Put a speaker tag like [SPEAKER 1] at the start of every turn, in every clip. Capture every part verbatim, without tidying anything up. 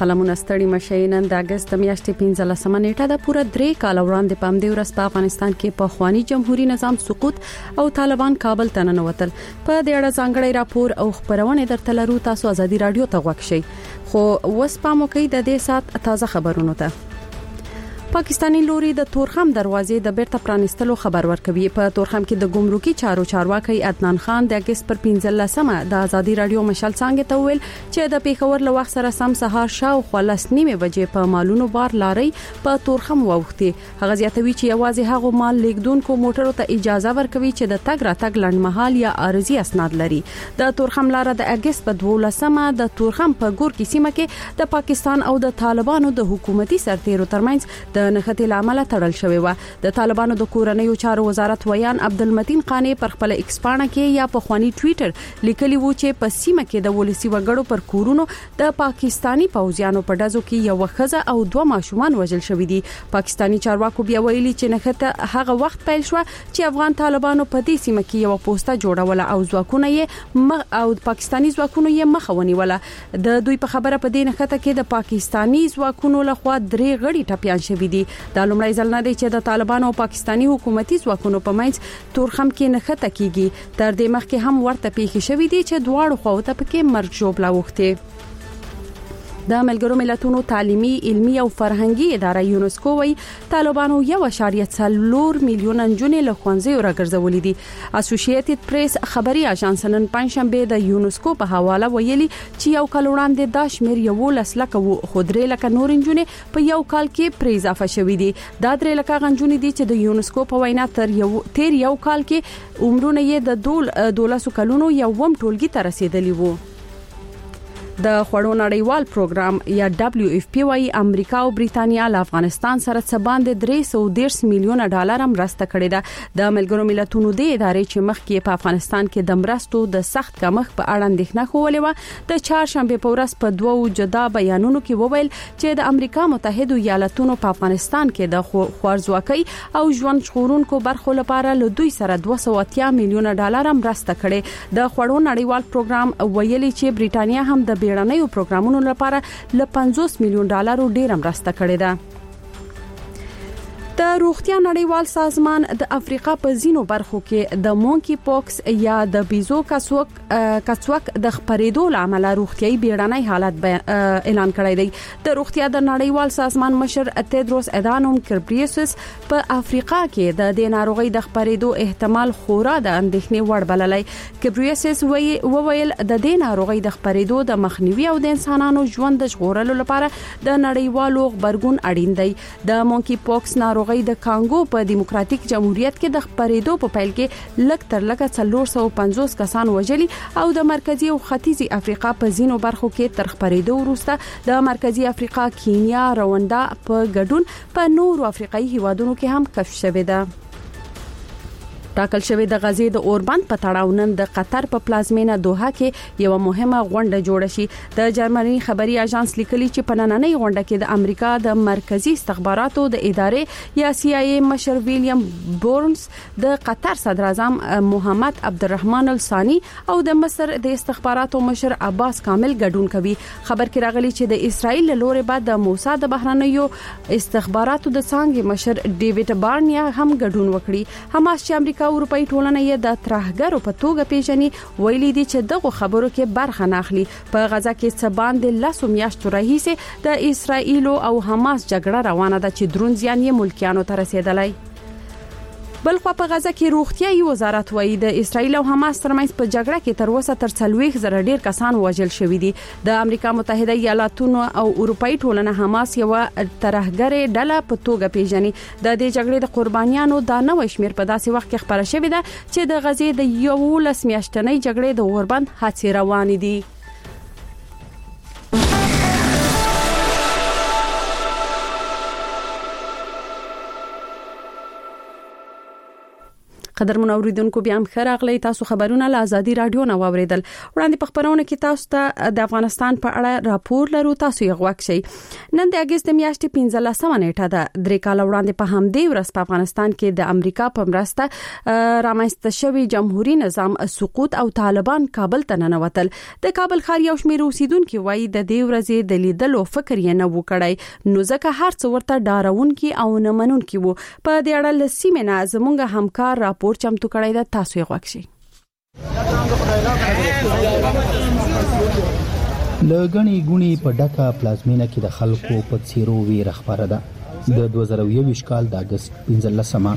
[SPEAKER 1] سلامونه ستړي مشي نن د اگست میاشتې پنځلسمه نیټه د پوره درې کال وړاندې په امدې ورځ په افغانستان کې په خواني جمهوریت نظام سقوط او طالبان کابل ته ننوتل. په دې اړه ځانګړی راپور او خبرونه درته لرو. تاسو ازادي رادیو ته غوښ شئ. خو وس پامو کوي د دې سات تازه خبرونه ته. پاکستانی لوري د تورخم دروازې د بیرته پرانستلو خبر ورکوي. په تورخم کې د ګمرکي چارو چارواکي عدنان خان د اگست پر پنځلسمه د ازادي رادیو مشال څنګه ته ویل چې د پیښور له وخت سره سم سهار شاو خلاص نیمه بجې په مالونو بار لاري په تورخم ووختي. هغه زیاتوي چې یوازې هغه مال لیکدونکو موټرو ته اجازه ورکوي چې د تګ راتګ لنډمحال یا عارضي اسناد لري. د تورخم لار د اگست په دولسمه د تورخم په ګور کې سیمه کې د پاکستان او د طالبانو د حکومتي سرتیرو ترمنځ د د نښتې لامل تړل شوی و. د طالبانو د کورنیو چارو وزارت ویان عبدالمتین قانی پر خپل ایکس پاڼه کې یا په خواني ټوئیټر لیکلی و چې په سیمه کې د ولسی وګړو پر کورونو د پاکستانی پوځیانو په ډزو کې یو خزه او دوه ماشومان وژل شوی دي. پاکستانی چارواکو بیا ویلي چې نښته هغه وخت پیل شو چې افغان طالبانو په دې سیمه کې یو پوسټه جوړوله او ځواکونه یې مخ او پاکستانی ځواکونه یې مخ ونیوله. د دوی په خبره په دې نښته کې د پاکستانی ځواکونو لخوا درې غړي ټپيان شوی دي. دا لومړی ځل نه دی چې د طالبانو او پاکستانی حکومتي ځواکونو په منځ تورخم کې نښته کیږي. تر دې مخکې هم ورته پیښې شوې دي چې دواړو خواو ته پکې مرګ ژوبله وخته. د ملګرو ملتونو تعلیمي، علمي او فرهنګي اداره یونسکو وایي طالبانو یو اشاریه څلور میلیون نجونې له ښوونځیو راګرځولې دي. اسوسییټډ پریس خبري اژانس نن پنځشنبه د یونسکو په حواله ویلي چې یو کال وړاندې دا شمیر یو لسلکه وو، خو درې لکه نور نجونې په یو کال کې پرې اضافه شوې دي. دا درې لکه غنجونې دي چې د یونسکو په وینا تر یو تیر یو کال کې عمرونه یې د دول دولسو کلونو یو وم ټولګي ته رسیدلی وو. د خوړو نړیوال پروګرام یا دبليو اف پی وايي امریکا او بریتانیا له افغانستان سره څه باندې درې سوه دېرش میلیونه ډالر مرسته کړې ده. د ملګرو ملتونو د ادارې چې مخکې په افغانستان کې د مرستو د سخت کمښت په اړه اندېښنه خولې و، د چهارشنبه په ورځ په دوو جدا بیانونو کې وویل چې د امریکا متحده ایالاتونو په افغانستان کې د خوارځواکۍ او ژوند ژغورونکو برخو لپاره له دوی سره دوه سوه اتیا میلیونه ډالر مرسته کړې. د خوړو نړیوال پروګرام ویلي چې بریتانیا هم د بیړنیو پروګرامونو لپاره ل پنځوس میلیون ډالرو ډیر مرسته کړې ده. د روغتیا نړیوال سازمان د افریقا په ځینو برخو کې د مونکی پاکس یا د بیزو کڅوک کڅوک د خپرېدو لامل روغتيایي بیړنی حالت اعلان کړی دی. د روغتیا د نړیوال سازمان مشر تدروس ادانوم ګبریسس په افریقا کې د دې ناروغي د خپرېدو احتمال خورا د اندېښنې وړ بللی. ګبریسس وویل د دې ناروغي د خپرېدو د مخنیوي او د انسانانو ژوند د ژغورلو لپاره د نړیوالو خبرګون اړین دی. د مونکی پاکس ناروغي د کانګو په دیموکراتیک جمهوریت کې د خپرېدو په پیل کې لږ تر لږه څلور سوه پنځوس کسان وژلي او د مرکزی او ختیځي افریقا په ځینو برخو کې تر خپرېدو وروسته د مرکزی افریقا، کینیا، رواندا په ګډون په نورو افریقایي هیوادونو کې هم کشف شوې ده. ټاکل شوی د غزې د اوربند په تړاو نن د قطر په پلازمینه دوحه کې یو مهمه غونډه جوړه شي. د جرمني خبري اژانس لیکلي چې په نننۍ غونډه کې د امریکا د مرکزی استخباراتو د ادارې یا سی آی ای مشر ویلیام بورنز، د قطر صدر اعظم محمد عبدالرحمن الثانی او د مصر د استخباراتو مشر عباس کامل ګډون کوي. خبر کې راغلي چې د اسرایل له لوري بعد د موساد بهرنیو استخباراتو د څانګې مشر ډیوډ بارنیا هم ګډون وکړي. حماس چې امریکا اروپאי ټولنه یې د ترهګرو په توګه پیژني ویلي دي چې دغه خبرو کې برخه نه اخلي. په غزا کې څه باندې لاسو میاشتو راهیسه د اسرایل او حماس جګړه روانه ده چې درون ځان یې ملکیانو ته رسیدلی. بل خو په غزا کې روغتيایي وزارت وایي د اسرایل او حماس ترمنځ په جګړه کې تر اوسه تر څلوېښت زره ډیر کسان وژل شوي دي. د امریکا متحده ایالاتونو او اروپאי ټولنه حماس یو ترهګر ډله په توګه پیژني. د دې جګړې د قربانیانو د نوې شمیر په داسې وخت کې خبره شوې ده چې د غزې د یولس میاشتنۍ جګړې د اوربند حادثې روانې دي. قدرمن اوریدونکو بیا هم خراغلی تاسو خبرونه له ازادي رادیو نه واوریدل. وړاندې په خبرونه کې تاسو ته د افغانستان په اړه راپور لرو، تاسو یې غوښتئ. نن د اگست میاشتې پنځلسمه نیټه ده. درې کال وړاندې په همدې ورځ په افغانستان کې د امریکا په مرسته رامنځته شوی جمهوریت نظام سقوط او طالبان کابل ته ننوتل. د کابل ښار یو شمېر اوسیدونکو وایي د دې ورځې د لیدلو فکر یې نه و کړی، نو ځکه هر څه ورته ډارونکي او نه منونکي وو. په دې اړه له سیمې نه زموږ همکار راپور چمتو کړی دی، تاسو یې غوښتئ.
[SPEAKER 2] لګنی ګونی په ډکه پلازمینه کې د خلکو په څیرو ویره خبره ده. د دوه زره یوویشت کال د اگست پنځلسمه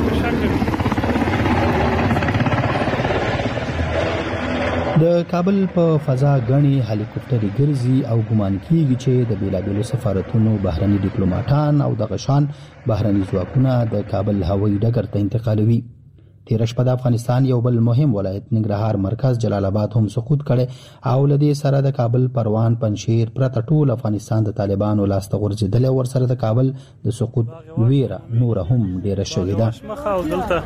[SPEAKER 2] د کابل په فضا غني هلیکوپټري ګرځي او ګمان کیږي چې د بیلابیلو سفارتونو بهرني ډیپلوماټان او د غشان بهرني ځواکونه د کابل هوایي ډګر ته انتقالوي. تیر شپه د افغانستان یو بل مهم ولایت ننګرهار مرکز جلال آباد هم سقوط کړي او لدې سره د کابل پروان پنشیر پرته ټول افغانستان د طالبانو لاسته ورځېدل او ور سره د کابل د سقوط ویره نور هم ډیره شوې ده.
[SPEAKER 3] مخه او دلته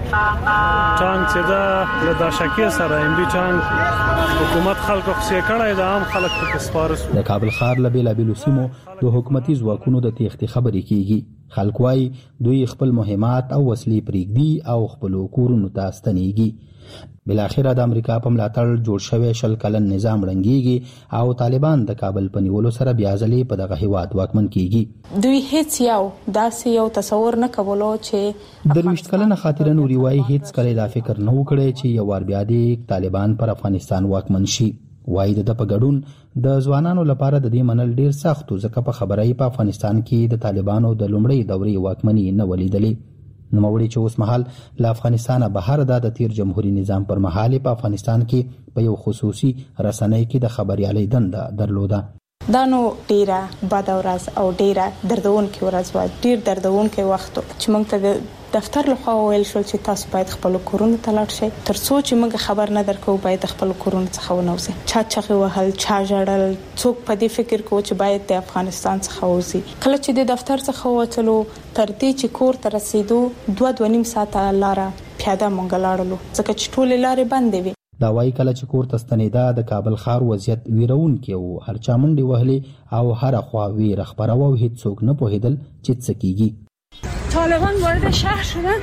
[SPEAKER 3] ټانک چې دا له داشکې سره ام بي ټانک حکومت خلکو خصي کړای د عام خلک په سپارس.
[SPEAKER 2] د کابل ښار له بیلابیلو سیمو د حکومتي ځواکونو د تېښتې خبرې کیږي. خلک وايي دوی خپل مهمات او وسلې پرېږدي او خپل کورونو ته ستنېږي. بلاخره د امریکا په ملاتړ جوړ شوی شل کلن نظام ړنګېږي او طالبان د کابل په نیولو سره بیا ځلې په دغه هیواد واکمن کیږي.
[SPEAKER 4] دوی هیڅ یو داسې یو تصور نه کولو چې
[SPEAKER 2] درویشت کلنه خاطره نوري وايي هیڅ کله دا فکر نه وکړي چې یو وار بیا د طالبان پر افغانستان واکمن شي. وایي د په ګډون د ځوانانو لپاره د دې منل ډیر سخت و، ځکه په خبرای په افغانستان کې د طالبانو د لومړۍ دورې واکمنۍ نه ولیدلې. نوموړي چې اوس مهال له افغانستانه بهر د تیر جمهوریت نظام پر مهال په افغانستان کې په یو خصوصي رسنۍ کې د خبريالۍ دنده درلوده.
[SPEAKER 4] دا نو ډیره بد ورځ او ډیره دردونکې ورځ و، ډیر دردونکې وخت چې موږ ته دفتر له خوا ویل شو چې تاسو باید خپل کورونو ته لاړ شئ، تر څو چې موږ خبر نه درکو باید خپل کورونو څخه ونوځي. چا چغې وهل، چا ژړل، څوک په دې فکر کو چې باید د افغانستان څخه وځي. کله چې د دفتر څخه وتلو تر دې چې کور ته رسیدو دوه دوه نیم ساعته لاره پیاده مونږ لاړلو، ځکه چې ټولې لارې بندې وي.
[SPEAKER 2] دا وايي کله چې کور ته ستنېده د کابل ښار وضعیت ویرونکی و، هر چا منډې وهلې او هر خوا ویره خپره و، هیڅ څوک نه پوهېدل چې څه کیږي.
[SPEAKER 5] طالبان وارد شهر شدن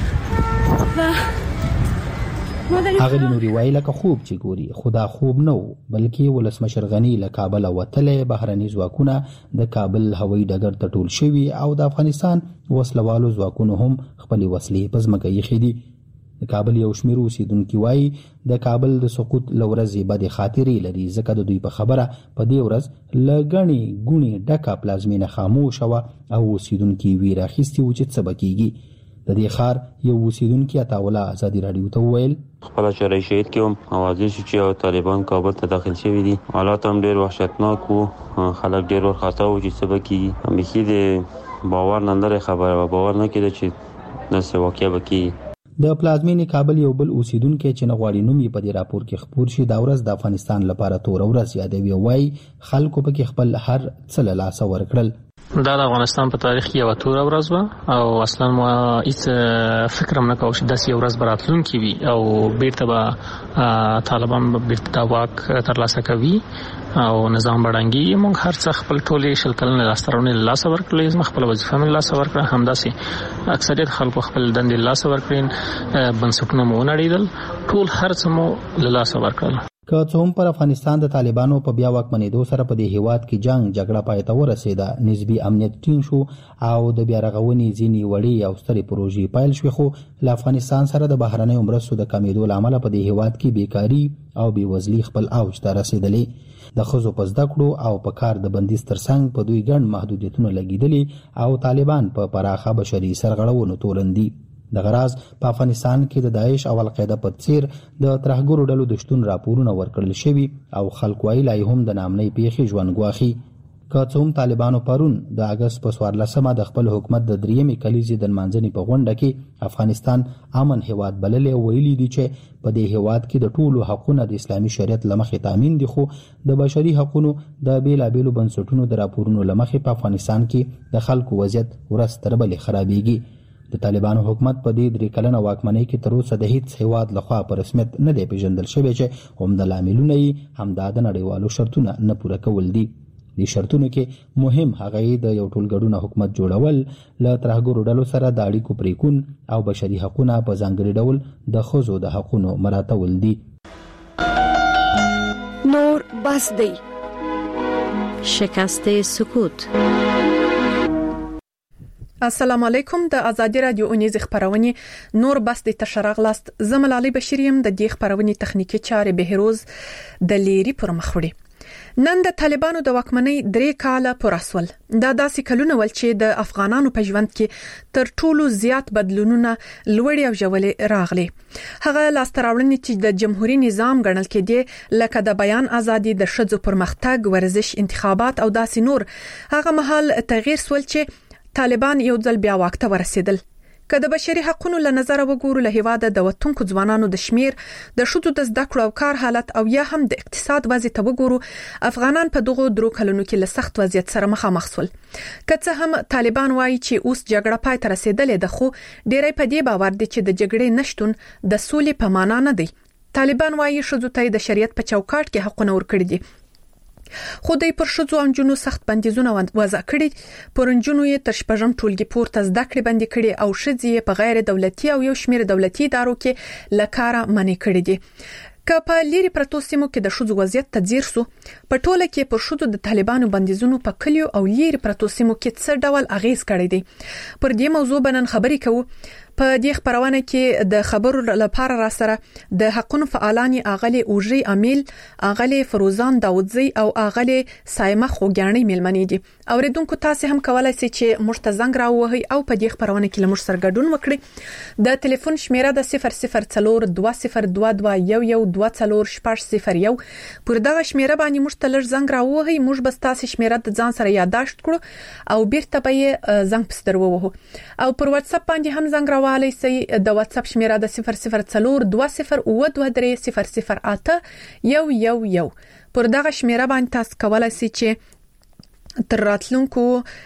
[SPEAKER 5] و
[SPEAKER 2] هغه نوري وایي لکه خوب چې ګوري، خدا خوب نه و، بلکې ولسمشر غني له کابل وتلې بهرني ځواکونه د کابل هوایي ډګر ته ټول شوي او د افغانستان وسلوالو ځواکونو هم خپلې وسلې په ځمکه ایښې دي. د کابل یو شمېر اوسیدونکي وایي د کابل د سقوط له ورځې بدې خاطرې لري، ځکه د دوی په خبره په دې ورځ له ګڼې ګوڼې ډکه پلازمینه خاموشه وه او اوسیدونکي ویره اخیستي وو چې څه به کیږي. د دې ښار یو اوسیدونکي عطاالله ازادي راډیو ته وویل
[SPEAKER 6] خپله چرای شهید کې هم اوازې شو چې طالبان کابل ته داخل شوي دي. حالات هم ډېر وحشتناک وو، خلک ډېر ورخطا وو چې څه به کیږي. بیخي د باور نه لرې خبره وه، باور نه کېده چې داسې واقعه به کیږي.
[SPEAKER 2] د پلازمینې کابل یو بل اوسیدونکی چې نه غواړي نوم یې په دې راپور کې خپور شي دا ورځ د افغانستان لپاره توره ورځ یادوي او وایي خلکو پکې خپل هر څه له لاسه ورکړل.
[SPEAKER 7] دا د افغانستان په تاریخ کې یو توره ورځ و او اصلا ما هیڅ فکر هم نه کوم چې داسې یو ورځ براتلونکې وي او بیرته به طالبان بیرته د واک ترلاسه کوي او نظام بډنګي. موږ هر څه خپل ټولې شل کلنې لاسته راوړنې له لاسه ورکړلې، زما خپل وظیفه مې له لاسه ورکړه، همداسې اکثریت خلکو خپل دندې له لاسه ورکړې، بنسټونه مو ونړېدل، ټول هر څه مو له لاسه ورکړل.
[SPEAKER 2] که څه هم پر افغانستان د طالبانو په بیا واکمنېدو سره په دې هیواد کې جنگ جګړه پای ته ورسېده، نسبي امنیت ټینګ شو او د بیا رغونې ځینې وړې او سترې پروژې پیل شوې، خو له افغانستان سره د بهرنیو مرستو د کمېدو له امله په دې هیواد کې بیکاري او بېوزلي خپل اوج ته رسېدلې. د ښځو په زده کړو او په کار د بندیز ترڅنګ په دوی ګڼ محدودیتونه لګېدلي او طالبان په پراخه بشري سرغړونو تورن دي. د غراز په افغانستان کې د داعش او القاعده په څیر د ترهګرو ډلو د شتون راپورونه ورکړل شوي او خلک وایي لا هم د نامنۍ پیښې ژوند ګواښي. که څه هم طالبانو پرون د اګست په څوارلسمه د خپل حکومت د درېیمې کلیزې د لمانځنې په غونډه کې افغانستان امن هیواد بللی او ویلي دي چې په دې هیواد کې د ټولو حقونه د اسلامي شریعت له مخې تامین دي، خو د بشري حقونو د بېلابېلو بنسټونو د راپورونو له مخې په افغانستان کې د خلکو وضعیت ورځ تر بلې خرابېږي. د طالبانو حکومت په دې درې کلنه واکمنۍ کې تر اوسه د هیڅ هیواد لخوا په رسمیت نه دی پیژندل شوی چې هم د لاملونه یې هم د نړیوالو شرطونه نه پوره کول دي. د شرطونو کې مهم هغه د یو ټولګډونه حکومت جوړول، له ترهګرو ډلو سره د اړیکو پریکون او بشري حقوقونه په ځانګړي ډول د ښځو د حقوقو مراعاتول دي.
[SPEAKER 1] نور بس دی شکست سکوت.
[SPEAKER 8] السلام علیکم. د ازادي رادیو اونیز خبرونه نور بس د تشرغ لاست زملالي بشریم د دې خبرونه تخنیکی چارې بهروز د لیری پر مخوړي. نن د طالبانو د واکمنۍ درې کاله پر اسول دا داسې کلونه ول چې د افغانانو په ژوند کې تر ټولو زیات بدلونونه لوړ او ژورې راغلي. هغه لاستراوړنې چې د جمهوریت نظام ګڼل کېدي لکه د بیان ازادي، د ښځو پرمختګ، ورزش، انتخابات او داسې نور، هغه مهال تغییر سول چې طالبان یو ځل بیا واک ته ورسېدل. که د بشري حقوقو له نظر وګورو، له هیواده د وطنکو ځوانانو د شمیر، د شوتو د زده کړو او کار حالت او یا هم د اقتصاد وضعیت ته وګورو، افغانان په دغه درو کلونو کې له سخت وضعیت سره مخامخ شول. که څه هم طالبان وایي چې اوس جګړه پای ته رسیدلې ده، خو ډېری په دې باور دي چې د جګړې نشټون د سولې په معنا نه دی. طالبان وایي ښځو ته د شریعت په چوکاټ کې حقونه ورکړي دي، خو د پر ښځو او جنو سخت بندیزونه وضع کړي. پر جنو یې تر شپږم ټولګي پورته زده کړې بندي کړي او ښځې په غیر دولتي او یو شمېر دولتي ادارو کې لکاره منې کړي دي. که په لیري پرتو سیمو کې د ښځو وضعیت ته ځیر سو، په ټوله کې پر ښځو د طالبانو بندیزونو په کلیو او لیري پرتو سیمو کې څه ډول اغیز کړی دی. پر دې موضوع بنن خبرې کوو. په دې خبرونه کې د خبرو لپاره را سره د حقوقو فعالان اغلی اوجي امیل، اغلی فروزان داودزی او اغلی سایمه خوګانی ملمنې دي. اوریدونکو تاسو هم کولای شئ چې موږ ته زنګ راوهئ او په دې خبرونه کې لمر سره ګډون وکړئ. د ټلیفون شمیره د صفر صفر څلور دوه صفر دوه دوه یو یو دوه څلور شپږ صفر یو. پر دغه شمیره باندې موږ ته لږ زنګ راوهئ، موږ به تاسو شمیره د ځان سره یادداشت کړو او بیرته به یې زنګ پستر ووهو. او پر واتس اپ باندې هم زنګ والی سي د واتس اپ شمیره د صفر صفر څلور دوه صفر او دوه درې صفر صفر اته یو یو یو. پر دغه شمیره باندې تاسو کولای شئ چې تر راتلونکو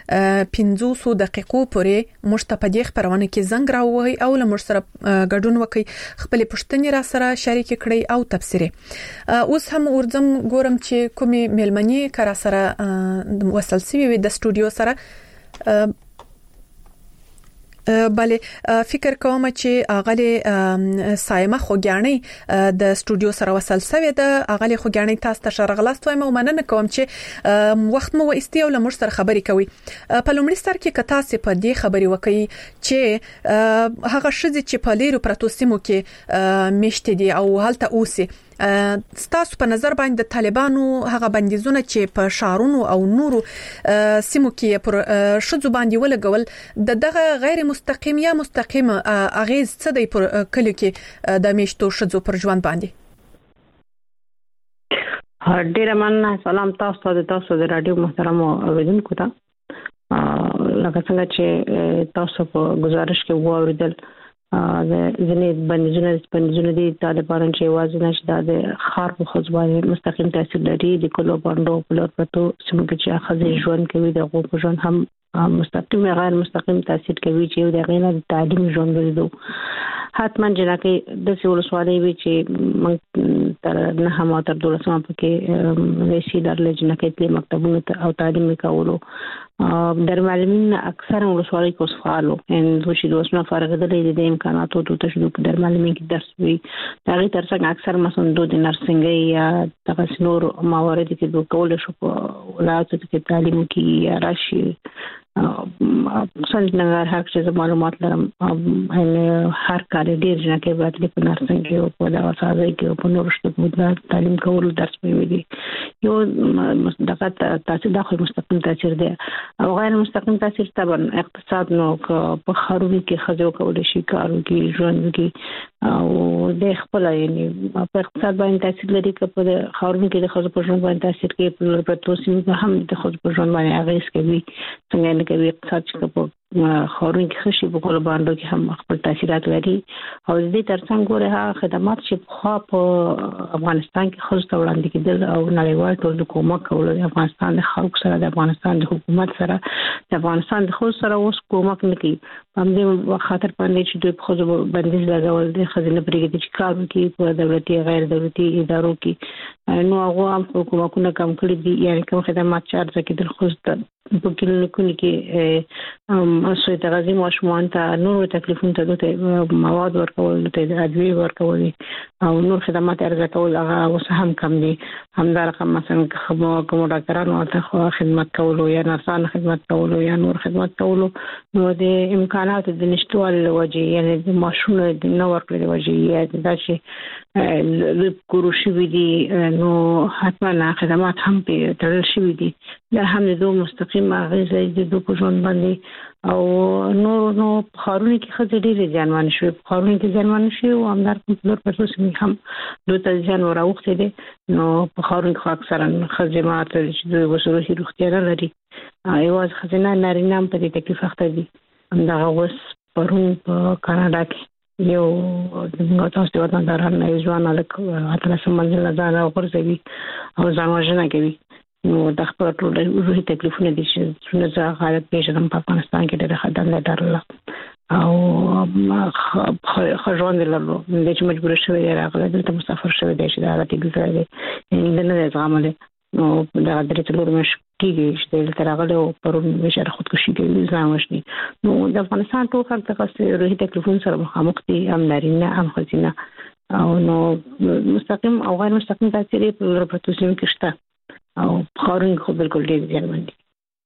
[SPEAKER 8] پنځوسو دقیقو پورې موږ ته په دې خبرونه کې زنګ راووهئ او له موږ سره ګډون وکړئ، خپل پوښتنې را سره شریک کړئ او تبصره. اوس هم ورځم ګورم چې کومې ملمنې کار سره وصل شوي وي د سټوډیو سره. بله فکر کوم چې اغلی سایمه خوګانی د سټوډیو سره وصل شوی ده. اغلی خوګانی تاسو ته شرغلاست وایم او مننه کوم چې وخت مو استیو لمر سره خبرې کوي. په لومړي سر کې کتا سي په دې خبرې وکړي چې هغه شذ چې په لیرو پروتو سیمو کې مشته دي او هلته اوسي، ستاسو په نظر باندې د طالبانو هغه بندیزونه چې په شهرونو او نورو سیمو کې پر شذ باندې ولګول د دغه غیر مستقیم یا مستقیم اغیز څه دی پر کلی کې د میشتو شذ پر ژوند باندې؟
[SPEAKER 9] ډیره مننه. سلام تاسو ته، تاسو د رادیو محترم اوریدونکو ته. لکه څنګه چې تاسو په گزارش کې وویل د ځینې بندیزونه بندیزونه دي طالبانو چې واځي نشي د خار په خصوصي مستقیم تاثیر لري د کلو باندې په لور پتو سیمه کې چې اخذ ژوند کوي د غو په ژوند هم مستقیم یا غیر مستقیم تاثیر کوي چې د غینه د تعلیم ژوند ورو حتما جنکه د سیول سوالي وی چې من تر نه هم تر دولسمه پکې رئیس در لجنه کې مکتبونه او تعلیم کولو در معلمین اکثر ولسوالۍ کې فعالو ان دوی د وسنه فارغ دي د امکاناتو ته تشدو په در معلمین کې درس وی دا غي ترڅنګ اکثر مثلا د نرسنګي یا تخصصور موارد کې د کول شو په ولایت کې تعلیم کې یا راشي څنګه نګار حق چې معلومات لرم ان هر کال ډیر ځنه کې باید په نرسنګي او په دوا سازي کې په نورشته په تعلیم کول درس وی یو دغه تاسو د خو مستقیم تاثیر دی او غیر مستقیم تاثیر طبعا اقتصاد نو په خارونو کې خځو کول شي کارو کې ژوند کې او د خپل یعنی په اقتصاد باندې تاثیر لري چې په خارونو کې د خځو په ژوند باندې تاثیر کوي په پروتوسیم هم د خځو په ژوند باندې اغیز کوي څنګه کوي اقتصاد چې په خورون کې خشي په کول باندې کې هم خپل تاثیرات لري او دې ترڅنګ ګوره خدمات چې په په افغانستان کې خصوص وړاندې کېدل او نړیوال ټول کومک کول د افغانستان د خلکو سره د افغانستان د حکومت سره د افغانستان د خصوص سره اوس کومک نه کوي په دې خاطر باندې چې دوی په خصوص بندیز لګول د خزینه پرېږدي چې کار کوي په دولتي غیر دولتي ادارو کې نو هغه هم حکومتونه کم کړی دي یعنی کوم خدمات چې ارزه کېدل خصوص په کلینیکونو کې ام سوی تغذیه ماشومان ته نور تکلیفونه ته د مواد ورکول ته ادویه ورکول او نور خدمات ارزه کول هغه اوس هم کم دي همدارقه مثلا کوم کوم ډاکټرانو ته خدمت کول یا نرسانو خدمت کول یا نور خدمت کول نو د امکاناتو د نشټوالي وجه یعنی د ماشومانو د نور کړي وجه یا د شي د کوروشي وی نو حتما خدمات هم په تړل شوی دي دا هم د دوه مستقیم اغیزه د دوه په ژوند باندې او نور نو خارونی کې خځې ډېرې ځانوان شوې خارونی کې ځانوان شوې او همدار په نور په څه هم دوه ته ځان وراوخته دي نو په خارونی کې اکثرا خځې ماته چې دوی وسروي روغتیا لري ایواز خزینه نارینه په دې تکلیف اخته دي همدغه وس پرون په کاناډا کې یو د تاسو د وطنداران نه ځوان الک اتل سمندر نه ځان ورسوي او ځان وژنه کوي نو د خپل ټول روحي تکلیفونه دي چې څنګه حالت پېښه په افغانستان کې ډېر خطرناک درله او خژوند لرلو د چې مجبور شوی راغله دلته مسافر شوی دی چې دا راته ګرځي نه نه زغمله نو دا درې څلور مش کېږي چې دلته راغله او پرون مشه خودکشي کوي ځان وشني نو د افغانستان ټول خلک څخه روحي تکلیفونه سره مخامخ دي هم نارینه هم ښځینه او نو مستقیم او غیر مستقیم تاثیر په لپاره کې شته او خارون خو بالکل ډیر ځانمن دي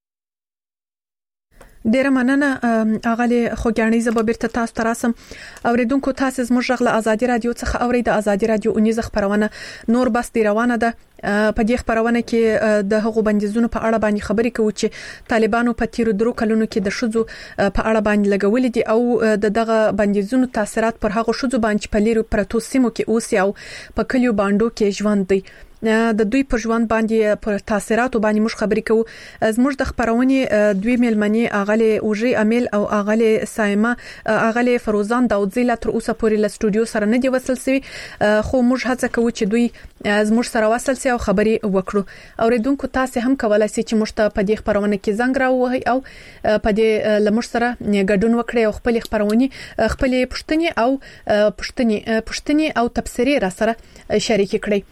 [SPEAKER 8] ډیره مننه اغاله خوګانی زه به بیرته تاسو ته راسم اوریدونکو تاسو زموږ غږ له ازادي رادیو څخه اورید ازادي رادیو اونیز خبرونه نور بس دی روانه ده په دې خبرونه کې د هغو بندیزونو په اړه باندې خبرې کوي چې طالبانو په تیر درو کلونو کې د شذو په اړه باندې لګولې دي او د دغه بندیزونو تاثیرات پر هغو شذو باندې په لیرو پرتو سیمو کې اوسي او په کلیو باندې کې ژوند دي د دوی پر ژوند باندې پر تاثیرات باندې موږ خبرې کوو زموږ د خبرونه دوی ملمنې اغله اوجي امیل او اغله سایما اغله فروزان داودزی لا تر اوسه پورې له سټوډیو سره نه دی وصل سوي خو موږ هڅه کوو چې دوی زموږ سره وصل سي او خبرې وکړو اوریدونکو تاسو هم کولای شئ چې موږ ته په دې خبرونه کې زنګ راووهي او په دې لمر سره ګډون وکړي او خپل خبرونه خپل پښتني او پښتني پښتني او تبصري را سره شریک کړئ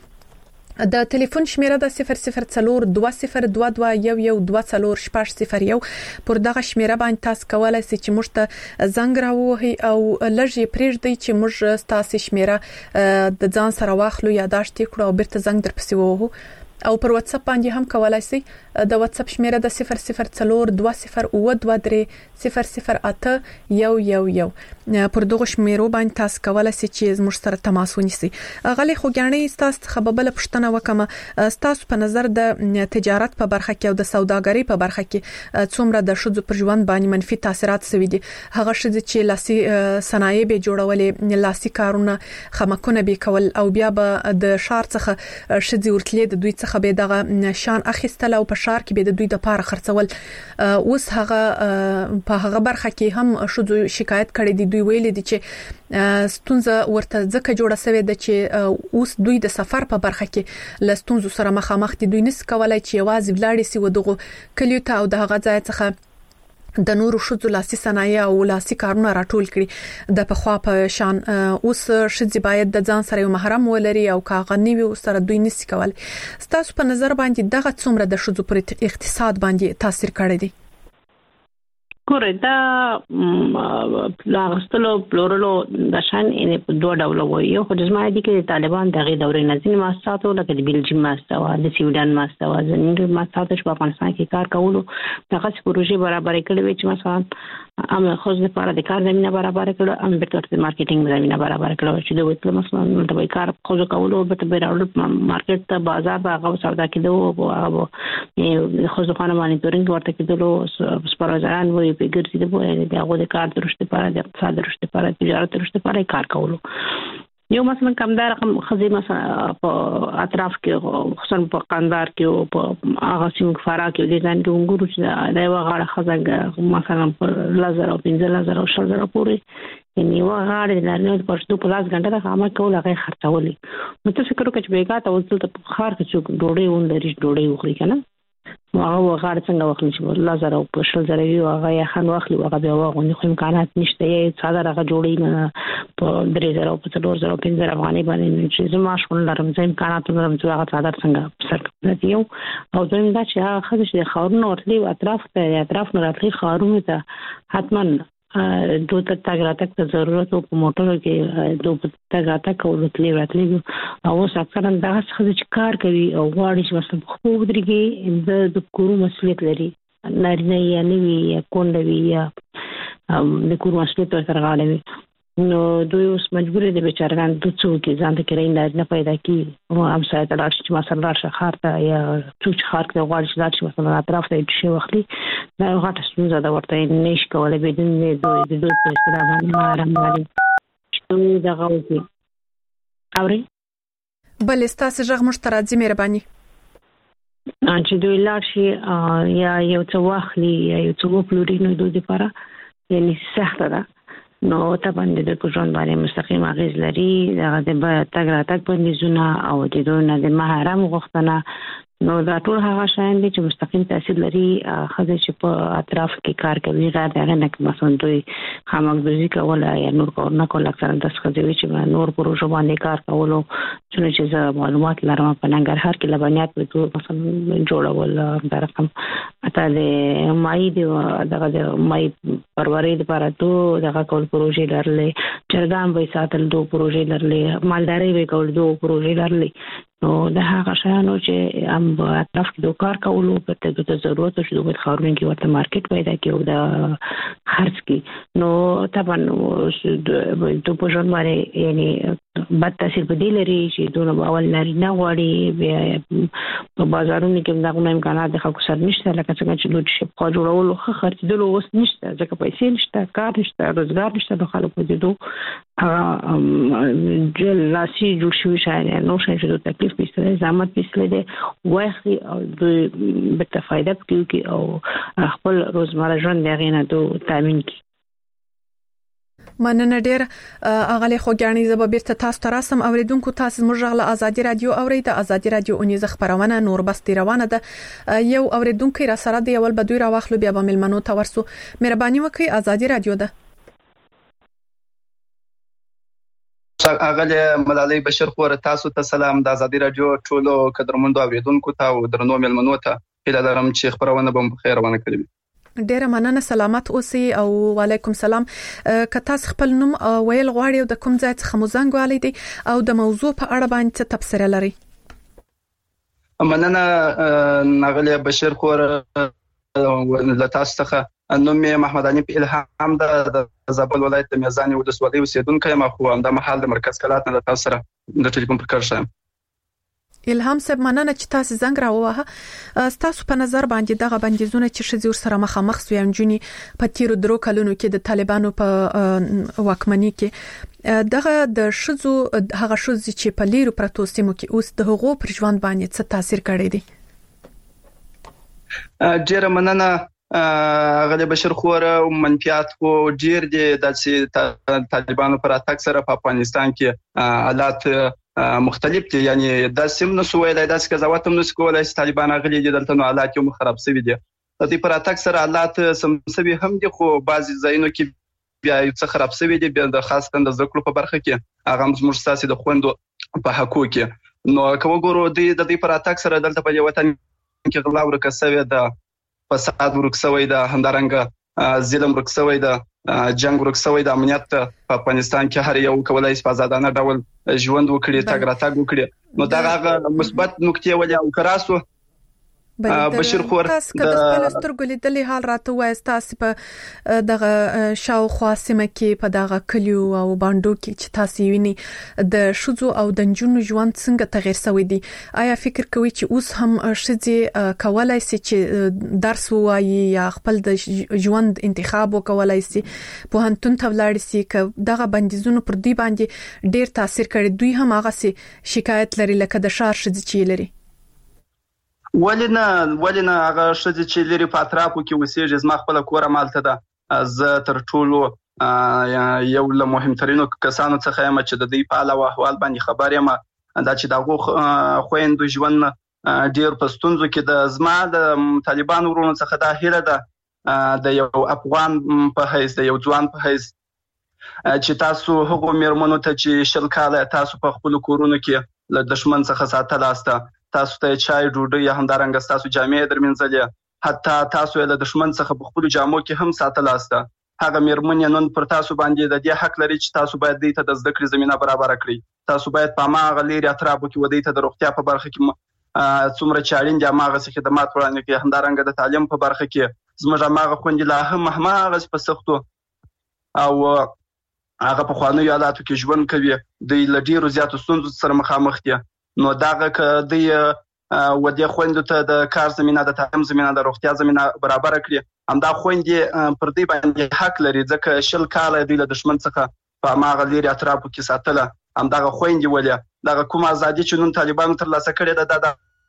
[SPEAKER 8] د ټلیفون شمیره د صفر صفر څلور دوه صفر دوه دوه یو یو دوه څلور شپږ صفر یو پر دغه شمیره باندې تاسو کولای شئ چې موږ ته زنګ راووهي او لږه پریږدئ چې موږ تاسو شمیره د ځان سره واخلو یا داشت کړو او بیرته زنګ در پسې ووهو او پر واتس اپ باندې هم کولای شئ د واتس اپ شمیره د صفر صفر څلور دوه صفر او دوه درې صفر صفر اته یو یو یو پر دغه شمیرو باندې تاسو کولای شئ چې زموږ سره تماس ونیسئ غلي خوګانی تاسو خبربل پښتنه وکم تاسو په نظر د تجارت په برخه کې او د سوداګرۍ په برخه کې څومره د شذو پر ژوند باندې منفي تاثیرات سوي دي هغه شذ چې لاسي صنایع به جوړولې لاسي کارونه خمکونه به کول او بیا به د شار څخه شذ ورتلې د دوی څخه به دغه شان اخیستل او په شار کې به د دوی د پاره خرڅول اوس هغه په هغه برخه کې هم شذو شکایت کړي دي دوی ویلي دي چې ستونزه ورته ځکه جوړه شوې ده چې اوس دوی د سفر په برخه کې لستونزو سره مخامخ دي دوی نس کولای چې یوازې ولاړ سي ودغه کلیو ته او دغه ځای څخه د نورو شذو لاسي صنایع او لاسي کارونه راټول کړي د پخوا په شان اوس شذ باید د ځان سره یو محرم ولري او کاغنی وي سره دوی نس کول ستاسو په نظر باندې دغه څومره د شذو پر اقتصاد باندې تاثیر کړی دی
[SPEAKER 9] ګوره دا لاغستلو پلورلو د شان ان په دوه ډول وایي یو خو د زما دي کې طالبان دغه دورې نظم ماستاتو لکه د بلجیم ماستوا د سویډن ماستوا زموږ ماستاتو په افغانستان کې کار کولو دغه پروژې برابر کړې وي چې مثلا ام خو د لپاره د کار زمينه برابر کړو ام به د مارکیټینګ زمينه برابر کړو چې د وټل مثلا د کار خو کولو به د بیرول مارکیټ ته بازار هغه سودا کېدو او خو ځخانه مانیټورینګ ورته کېدلو سپارځان وي په ګرځي د هغه د کار درشته لپاره د اقتصاد درشته لپاره تجارت درشته لپاره کار کولو یو مثلا کمدار خزي مثلا په اطراف کې خصوصا په قندار کې او په هغه سیمه فرا کې د ځان کې ګورو چې دا یو غاړه خزنګ مثلا په لزر او پنځه لزر او شل زره پورې یعنی یو غاړه د نړۍ په شتو په لاس غنټه د خامه کول هغه خرڅولي نو څه فکر وکړئ چې بیګا ته وځل ته خار کې څوک ډوډۍ ولري ډوډۍ وخوري کنه هغه غاړه څنګه وخت چې لزر او په شل زره یو هغه یا خان واخلي هغه بیا واغونی خو امکانات نشته یې ساده هغه جوړی نه په درې زره او په څلور زره او پنځه زره افغاني باندې چې زما شون لرم چې امکانات لرم چې هغه ساده څنګه سر کوي او دویم دا چې هغه خدای چې خاورونو ورتلی اطراف ته اطراف نه راتلی خاورونو ته حتما دوه ته تاګراتک ته ضرورت او په موټر کې دوه تاګراتک او ورتلی ورتلی او څنګه دا څه چې کار کوي او غواړي چې مثلا خو ودرېږي د کورو مسؤلیت لري نارینه یا نوی یا کونډه وي یا د کورو مسؤلیت ورته غاړه نو دوی اوس مجبور دي بیچارهان د څو کې ځان ته کړی نه پیدا کی او هم سره د لارښ چې مثلا لارښ خار ته یا څوک خار ته غواړي چې لارښ مثلا اطراف ته شي وخلي دا غټه ستونزه ده ورته نش کولای به د دوی د دوی په سره باندې آرام لري چې دا غوږی اوري
[SPEAKER 8] بل استاسه ژغ مشترک مهرباني
[SPEAKER 9] چې دوی لارښ یا یو څو واخلي یا یو څو پلوري نو دوی لپاره یعنی سخت ده نو ته باندې د کوژن باندې مستقیم اغیز لري دا د تګ راتګ بندیزونه او د دونه د محرم غوښتنه نو دا ټول هغه شاین دي چې مستقیم تاثیر لري خزه چې په اطراف کې کار کوي غیر دغه نه مثلا دوی خامګدوزي کول یا نور کار نه کول اکثر د څه چې نور پروژه باندې کار کولو چې چې معلومات لرم په ننګرهار کې لبنیات په مثلا جوړول دا رقم اته د مای دی دغه د مای پرورې لپاره دوه دغه کول پروژه لرلې چرګان به ساتل دوه پروژه لرلې مالداري به کول دوه پروژه لرلې نو د هغه شانو چې ام په اطراف کې دوه کار کولو په د ضرورت شو د خاورونو کې ورته مارکیټ پیدا کیو د خرڅ کی نو طبعا د پوجن باندې یعنی بد تاثیر په دې لري چې دوه اول لري نه غواړي په بازارونو کې دغه امکانات د خلکو سره نشته لکه څنګه چې دوی شپ خو جوړول خو خرڅېدل اوس نشته ځکه پیسې نشته کار نشته روزګار نشته د خلکو د دوه هغه جل لاسي جوړ شوی شای نو شای چې تکلیف پیسې زحمت پیسې دي واخلي او د به فائدہ کوي او خپل روزمره ژوند دغه نه دوه تامین کوي
[SPEAKER 8] مننه ډیر اغلی خوګانی زب بیرته تاسو ته راسم اوریدونکو تاسو موږ غل ازادي رادیو اورید ازادي رادیو اونیز خبرونه نور بس روانه ده یو اوریدونکو را سره دی اول بدوی را واخلو بیا به ملمنو تورسو مهرباني وکړئ ازادي رادیو ده
[SPEAKER 10] اغلی ملالۍ بشیر خور تاسو ته سلام د ازادي رادیو ټولو قدرمنو اوریدونکو ته او درنو ملمنو ته هیله لرم چې خبرونه به په خیر ونه کړي
[SPEAKER 8] ډیره مننه سلامت اوسئ او وعلیکم سلام که تاسو خپل نوم ویل غواړئ د کوم ځای څخه مو زنګ والي دي او د موضوع په اړه باندې څه تبصره لري
[SPEAKER 10] مننه نغلی بشیر خور له تاسو څخه نوم مې محمد علي الهام د زابل ولایت د میزان ولسوالۍ اوسیدونکی یم خو همدا مهال د مرکز کلات نه تاسو سره د ټلیفون پر کار شم
[SPEAKER 8] الهام صاحب مننه چې تاسو زنګ راووه تاسو په نظر باندې دغه بندیزونه چې شذور سره مخامخ سوي جونی په تیرو درو کلونو کې د طالبانو په واکمنۍ کې دغه د شذو هغه شذ چې په لیرو پروتو سیمو کې اوس د هغو پر ژوند باندې څه تاثیر کړی دی
[SPEAKER 10] ډیره مننه غلی بشیر خور منفیات خو ډیر دي د طالبانو پر اتاک سره په افغانستان کې حالات مختلف دي یعنی د سیم نو سوې د قضاوت هم نس کولای چې طالبان غلي دي دلته نو حالات یو خراب شوي دي د دې پر اتاک سره حالات سمسوي هم دي خو بعضي ځایونو کې بیا یو څه خراب شوي دي بیا د خاص کند ذکر په برخه کې هغه موږ ساسي د خويندو په حقوق کې نو کوم ګورو د دې پر اتاک سره دلته په وطن کې غلا ورکسوي د فساد ورکسوي د همدارنګ ظلم ورکسوي د جنگ ورکسوي د امنیت په افغانستان کې هر یو کولای شي په آزادانه ډول ژوند وکړي تاګ راتګ وکړي نو دا هغه مثبت نکته ولې او کراسو بشیر خور
[SPEAKER 8] تاسو د خپل سترګو لیدلې حال راته وایي تاسو په دغه شاوخوا سیمه کې په دغه کلیو او باندو کې چې تاسو ویني د شذو او د جنونو ژوند څنګه تغیر شوی دی آیا فکر کوي چې اوس هم شذي کولای شي چې درس وایي یا خپل د ژوند انتخاب وکولای شي په هنتون تولړ شي ک دغه بندیزونو پر دی باندې ډیر تاثیر کړی دوی هم هغه سي شکایت لري لکه د شار شذي چې لري
[SPEAKER 10] ولنه ولنه هغه شذي چې لري په اطرافو کې وسیږي زما خپل کور مالته ده ز تر ټولو یو له مهمترینو کسانو څخه یم چې د دې په اړه احوال باندې خبر یم دا چې دغه خويندو ژوند ډیر پستونزو کې د زما د طالبان ورونو څخه د هیله ده د یو افغان په حیث د یو ځوان په حیث چې تاسو هغه میرمنو ته چې شل کاله تاسو په خپل کورونو کې له دشمن څخه ساتل استه تاسو ته چای ډوډۍ یا هم دارنګ تاسو جامې درمنځلې حتی تاسو له دشمن څخه په خپل جامو کې هم ساتل استه هغه میرمن نن پر تاسو باندې د دې حق لري چې تاسو باید دې ته د زده کړې زمينه برابر کړئ تاسو باید په ما غليري اطرافو کې ودی ته د روغتیا په برخه کې څومره چالين دي ماغه څخه خدمات وړاندې کوي هم دارنګ د تعلیم په برخه کې زموږه ماغه خوندې لا هم مهمه په سختو او هغه په خوانو یاداتو کې ژوند کوي د لډیرو زیاتو ستونزو سره مخامخ دي نو داغه ک د ودی خويندو ته د کار زمينه د تعلیم زمينه د روغتیا زمينه برابر کړي همدا خويندې پر دې باندې حق لري ځکه شل کاله د دشمن څخه په ماغه لري اطرافو کې ساتله همدا خويندې ولې دغه کوم ازادي چې نن طالبانو تر لاسه کړې ده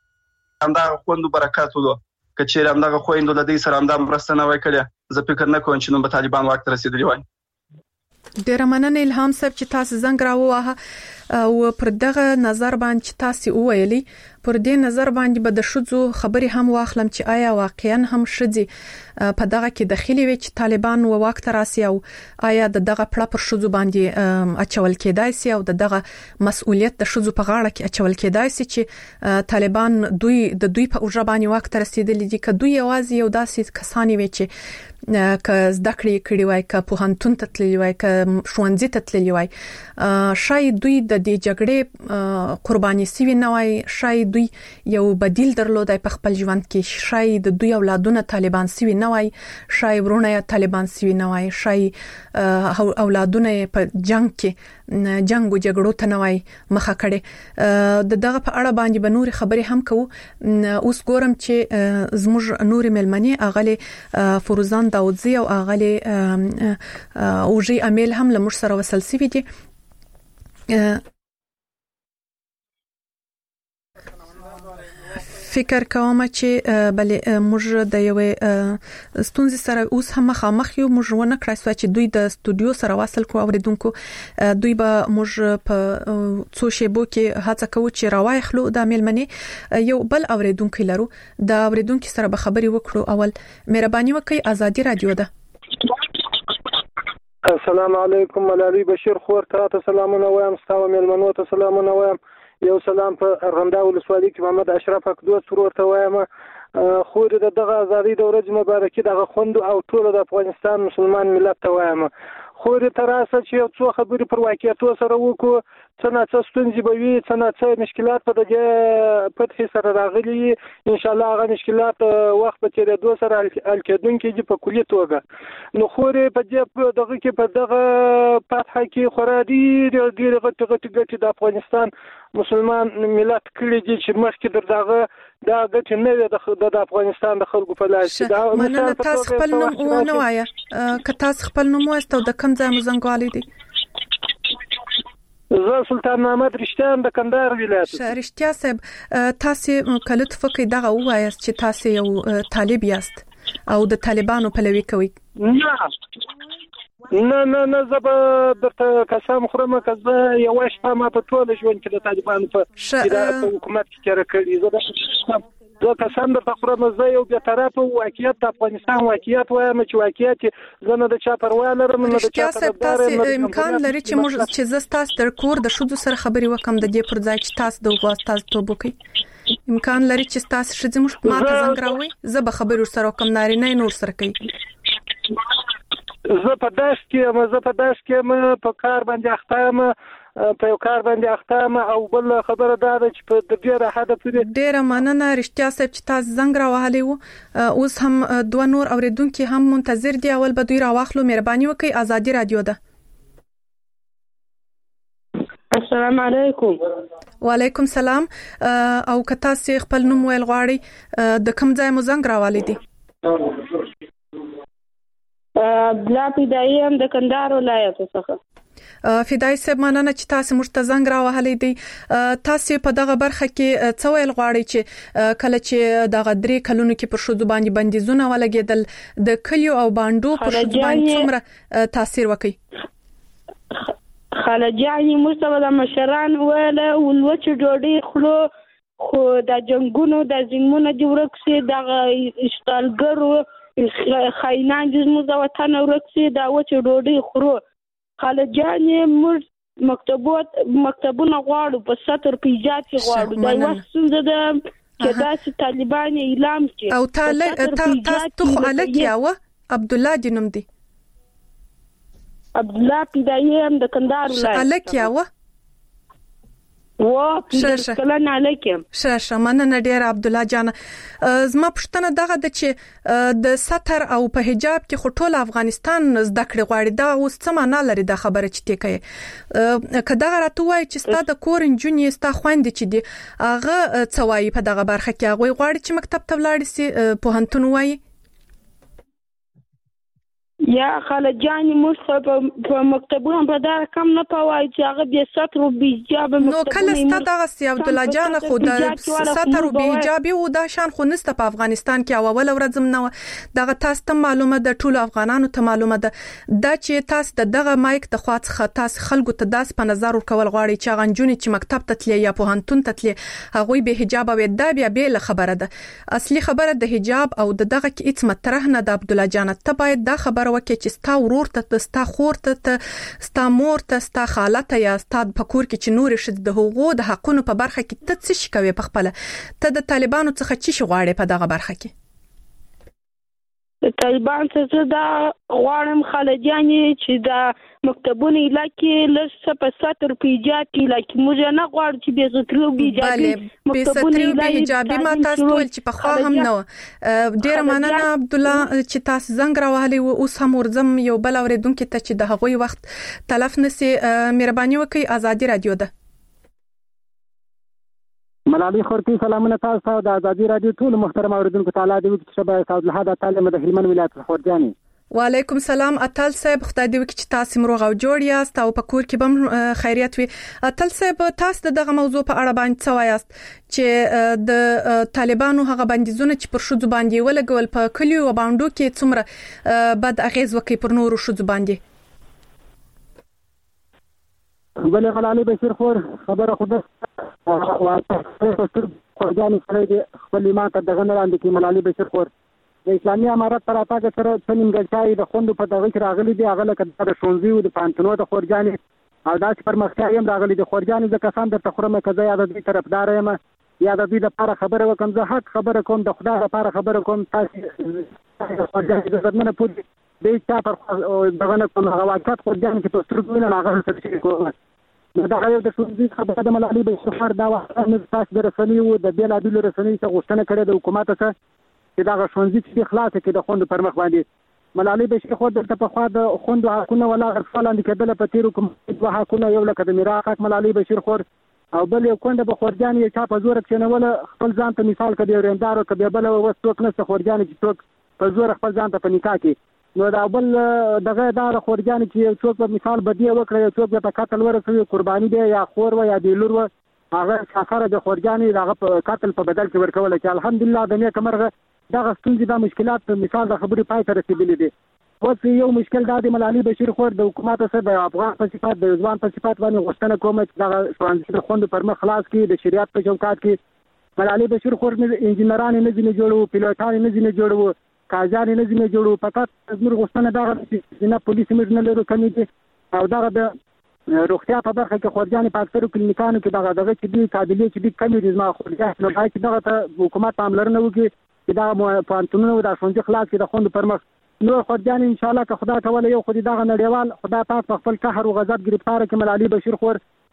[SPEAKER 10] د همدا خويندو برکات ولو کچېر همدا خويندو د دې سره همدا مرسته نه وکړي زه فکر نه کوم چې نن په طالبان وخت رسیدلی وای
[SPEAKER 8] ډیر مننه الهام صاحب چې تاسو زنګ راووه او پر دغه نظر باندې تاسو وویلي پر دې نظر باندې به د شذو خبري هم واخلم چې آیا واقعا هم شذي په دغه کې داخلي وي چې طالبان و وخت راسي او آیا د دغه پړه پر شذو باندې اچول کېدای سي او د دغه مسؤلیت د شذو په غاړه کې اچول کېدای سي چې طالبان دوی د دوی په اوجه باندې وخت رسیدلی دي ک دوی یوازې یو داسې کسانی وي چې ک زده کړې کړي وای ک په هنتون تتللی وای ک شونځي تتللی وای شاید دوی د دې جګړې قرباني سوي نه وای شاید دوی یو بدیل درلودای په خپل ژوند کې شاید دوی اولادونه طالبان سوي نه وای شاید ورونه طالبان سوي نه وای شاید اولادونه په جنگ کې جنگ او جګړو ته نه وای مخه کړي د دغه په اړه باندې به نور خبرې هم کوو اوس ګورم چې زموږ نور ملمنې اغله فروزان داودزی او اغله اوجي امیل هم لمر سره وصل سوي دي فکر کوم چې بلې موږ د یوې ستونزې سره اوس هم مخامخ یو موږ ونه کړای چې دوی د استودیو سره وصل کو اوریدونکو دوی به موږ په څو شیبو کې هڅه کوو چې راوای خلو د ملمنې یو بل اوریدونکو لرو د اوریدونکو سره به خبري وکړو اول مهرباني وکړئ ازادي رادیو ده
[SPEAKER 11] السلام علیکم ملالي بشیر خور ته سلامونه وایم ستاسو ملمنو ته سلامونه وایم یو سلام په ارغنده ولسوالۍ کې محمد اشرف اکدو سرور ته وایم خو د دغه ازادي د ورځې مبارکي دغه خوند او ټول د افغانستان مسلمان ملت ته وایم خو تر اوسه چې یو څو خبرې پر واقعیتو سره وکړو څنګه څه ستونزې به وي څنګه څه مشکلات په دغه فتح سره راغلي ان شاء الله هغه مشکلات وخت په تیرېدو سره حل کېدونکي دي په کلي توګه نو خو په دې دغه کې په دغه فتح کې خورا ډېر ډېر غټ غټ غټ د افغانستان مسلمان ملت کړي دي چې مخکې در دغه دا غټ نه وي د افغانستان د خلکو په لاس
[SPEAKER 8] دا مثال تاسو خپل نوم ونه وایا که تاسو خپل نوم واستو د کوم ځای مزنګوالي دي
[SPEAKER 11] زه سلطان محمد رشتیان د کندهار ولایت
[SPEAKER 8] رشتیا صاحب تاسو کله تفکر دغه وایست چې تاسو یو طالب یاست او د طالبانو پلوي کوي
[SPEAKER 11] نه نه نه نه زه درته قسم خورم که زه یو شپه ما په ټول ژوند کې د طالبانو په حکومت کې تیر کړی زه زه قسم درته خورم زه یو بیا طرفه واقعیت د افغانستان واقعیت وایم چې واقعیت زه نه د چا پروا لرم نه د چا
[SPEAKER 8] طرفدار یم امکان لري چې موږ چې زه تاسو در کور د شذو سره خبري وکم د دې پر ځای چې تاسو د غواست تاسو ته وکړي امکان لري چې تاسو شذې موږ ما ته څنګه راوي زه به خبرو سره کوم ناري نه نور سره کوي
[SPEAKER 11] زه په داس کې زه په داس کې په کار باندې اخته یم په یو کار باندې اخته ما او بل خبره دا ده چې په ډیره حد پورې
[SPEAKER 8] ډیره مننه رښتیا صاحب چې تاسو زنګ راوهلی وو. اوس هم دوه نور اوریدونکو هم منتظر دي. اول به دوی راواخلو. مهرباني وکړئ. آزادي رادیو ده.
[SPEAKER 9] السلام علیکم.
[SPEAKER 8] وعلیکم سلام. او که تاسو خپل نوم ویل غواړئ د کوم ځای مو زنګ راوالي دي؟
[SPEAKER 9] بلا پیدایم د کندهار ولایت څخه.
[SPEAKER 8] فدای صاحب مننه چې تاسو موږ ته زنګ راوهلی دی. تاسو په دغه برخه کې څه ویل غواړئ چې کله چې دغه درې کلونو کې پر شوزو باندې بندیزونه ولګېدل د کلیو او باندو پر شوزو باندې څومره تاثیر وکړي؟
[SPEAKER 9] خلجانی مستوى د مشران ولا ولوچ ډوډۍ خلو خو د جنگونو د زمونه د ورکسي د اشتالګرو خاینان د زموږ وطن ورکسي د وچ ډوډۍ خورو. خلجانی مر مکتبات مکتبونه غواړو په ستر پیجات غواړو. دا وخت څنګه د کداسي طالبان اعلان کړي
[SPEAKER 8] او تاسو ته الکیاوه عبد الله جنوم دی
[SPEAKER 9] عبد الله پیدایم د کندهار ولایت
[SPEAKER 8] الکیاوه
[SPEAKER 9] و کلن علیکم.
[SPEAKER 8] شاشه مننه ډیر عبد الله جان. زما پښتنه دغه د چې د ستر او په حجاب کې خټول افغانستان زده کړې غواړي. دا اوس څه معنا لري دا خبره چې ته کوي؟ کدا راته وای چې ستاسو د کور انجونی ستاسو خويندې چې دی هغه څه وایي په دغه برخه کې؟ هغه غواړي چې مکتب ته ولاړ شي په هنتون وایي
[SPEAKER 9] یا خلجانی مصطفی په مکتبونو په دار کم نه پوای چې هغه به ستر او بیجاب
[SPEAKER 8] نو کله ست دغه سی عبد الله جان خو د ستر او بیجاب او د شان خو نست په افغانستان کې اول ورځم نه دغه تاسو ته معلومه ده ټول افغانانو ته معلومه ده دا چې تاسو د دغه مایک د خواص خاص خلکو ته داس په نظر ورکول غواړي چې غنجونی چې مکتب ته تللی یا په هنتون ته تللی هغه به حجاب او د بیا به خبره ده. اصلي خبره د حجاب او دغه کې هیڅ مطرح نه د عبد الله جان. ته باید دا خبره وکړي چې ستا ورور ته ستا خور ته ستا مور ته ستا خاله ته یا ستا په کور کې چې نور شې د حقوقو د حقونو په برخه کې ته څه شي کوي په خپل ته د طالبانو څخه څه غواړي په دغه برخه کې؟
[SPEAKER 9] د طالبان څخه دا غواړم خلجانی چې د مکتبونو علاقې لږ په ستر پیجات کې لکه موږ نه غواړو چې به سترو بیجابي
[SPEAKER 8] مکتبونو بیجابي ما تاسو ول چې په خوا هم نو ډیر مننه عبد الله چې تاسو زنګ راوهلي او اوس هم ورزم یو بل اوریدونکو ته چې د هغوی وخت تلف نسی. مهرباني وکړئ. آزادي رادیو ده.
[SPEAKER 12] ملالي خورتي سلامونه تاسو ته د آزادي رادیو ټول محترم اوریدونکو ته الله دې وکړي چې شبا سعود الحاد تعالی د هلمند ولایت خورجاني.
[SPEAKER 8] وعلیکم سلام اتل صاحب. خدای دې وکړي چې تاسو مروغ او جوړ یاست او په کور کې بم خیریت وي. اتل صاحب تاسو دغه موضوع په اړه باندې څه وایاست چې د طالبانو هغه بندیزونه چې پر شوزو باندې ولګول په کلیو او باندو کې څومره بد اغیز وکړي پر نورو شوزو باندې؟
[SPEAKER 12] بل غلالي بشیر خور خبره خود او خورجاني سره دې خپل ایمان ته دغه نه راندي کې ملالي بشیر خور د اسلامي امارات پر اتاګه سره څنګه د خوندو په دغه کې راغلي دي هغه لکه د شونزي او د پانتونو د خورجاني او داسې پر مخکې هم راغلي دي. خورجاني د کسان د تخرمه کزا یا د دې طرفدار یم یا د دې لپاره خبره وکم زه حق خبره کوم د خدای لپاره خبره کوم تاسو خورجاني د زمنه پوری د چا پر دغه نه کوم غواکات خورجاني چې په سترګو نه هغه څه کوي نو دا غوډه د شوزي خبره د ملالي بشیر د وخت نه تاسو د رسنیو د بیل عدل رسنیو څخه غوښتنه کړې د حکومت څخه چې دا شونځي چې خلاص کې د خوند پر مخ باندې ملالي بشیر خو د په خوا د خوند حقونه ولا غرفال اند کېدل په تیر حکومت دوه حقونه یو لکه د میراث حق ملالي بشیر خور او بل یو کونډه به خورجاني چا په زور کې نه ولا خپل ځان ته مثال کړي ورندارو کبه بل وسوک نه خورجاني چې څوک په زور خپل ځان ته په نکاح کې نو دا بل دغه دار خورجاني چې څوک په مثال بدی وکړي څوک په قتل ورسوي قرباني دی یا خور و یا دی لور و هغه شاخره د خورجاني دغه قتل په بدل کې ورکول چې الحمدلله د نیک مرغه دغه ستونزې د مشکلات په مثال د خبرې پای ته رسیدلې دي. اوس یو مشکل دا د ملالي بشیر خور د حکومت سره د افغان په صفات د ځوان په صفات باندې غوښتنه کوم چې دغه شوانځي د خوند پر مخ خلاص کړي د شریعت په چوکاټ کې ملالي بشیر خور انجنیران نه ځنه جوړو پیلوټان نه ځنه جوړو کاجان نه ځنه جوړو پکات زموږ غوښتنه دا چې نه پولیس موږ نه لرو کمی دي او دا د روغتیا په برخه کې خورجاني په اکثر کلینیکانو کې دغه دغه چې دي قابلیت چې دي کمی دي ما خورجاني نو چې دغه ته حکومت پاملرنه وکړي چې دا پانتونونه د شونځي خلاص کې د خوند پر مخ نو خورجاني ان شاء الله که خدای تعالی یو خدای دغه نړیوال خدای پاک په خپل قهر او غضب گرفتار کې ملالي بشیر خور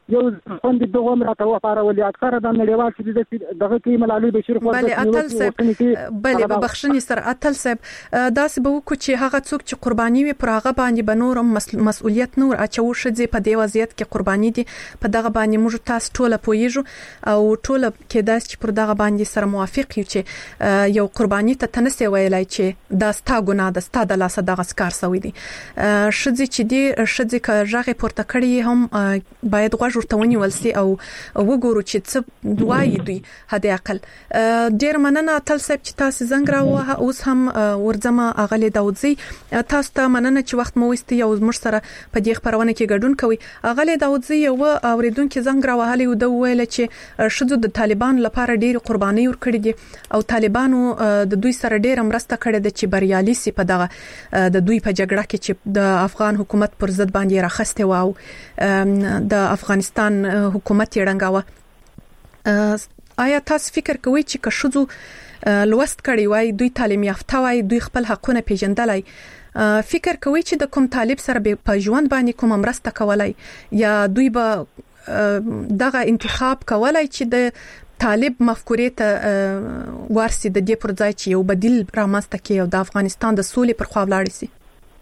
[SPEAKER 12] یو خوند دغه مرته وفاره ولې اکثره د نړیوال چې دغه کې ملالي بشیر خور
[SPEAKER 8] بله اتل صاحب بله ببخښنې سره اتل صاحب داسې به وکړو چې هغه څوک چې قرباني وي پر هغه باندې به نور مسؤلیت نور اچو شځې په دې وضعیت کې قرباني دي په دغه باندې موږ تاسو ټوله پوهیږو او ټوله کې داس چې پر دغه باندې سره موافق یو چې یو قرباني ته تنسي ویلای چې دا ستا ګناه ده ستا د لاسه دغه سکار سوی دي شځې چې دي شځې که ژغه پورته کړی هم باید غوږ ورته ونیول سي او وګورو چې څه وایي دوی هدا عقل ډیر مننه اتل صاحب چې تاسو زنګ راوه اوس هم ورځم اغلی داودزی تاسو ته مننه چې وخت مو وستي او موږ سره په دې خبرونه کې ګډون کوي اغلی داودزی یو اوریدونکو زنګ راوهلی او د ویل چې شذو د طالبان لپاره ډیر قرباني ورکړي دي او طالبانو د دوی سره ډیر مرسته کړې ده چې بریالي سي په دغه د دوی په جګړه کې چې د افغان حکومت پر ضد باندې راخسته و او د افغانستان حکومت یې رنګاوه آیا تاسو فکر کوئ چې که شذو لوست کړي وای دوی تعلیم یافته وای دوی خپل حقونه پیژندلای فکر کوي چې د کوم طالب سره په ژوند باندې کوم مرسته کولای یا دوی به دغه انتخاب کولای چې د طالب مفکورې ته ورسي د دې پر ځای چې یو بدیل رامنځته کړي او د افغانستان د سولې پر خوا ولاړ شي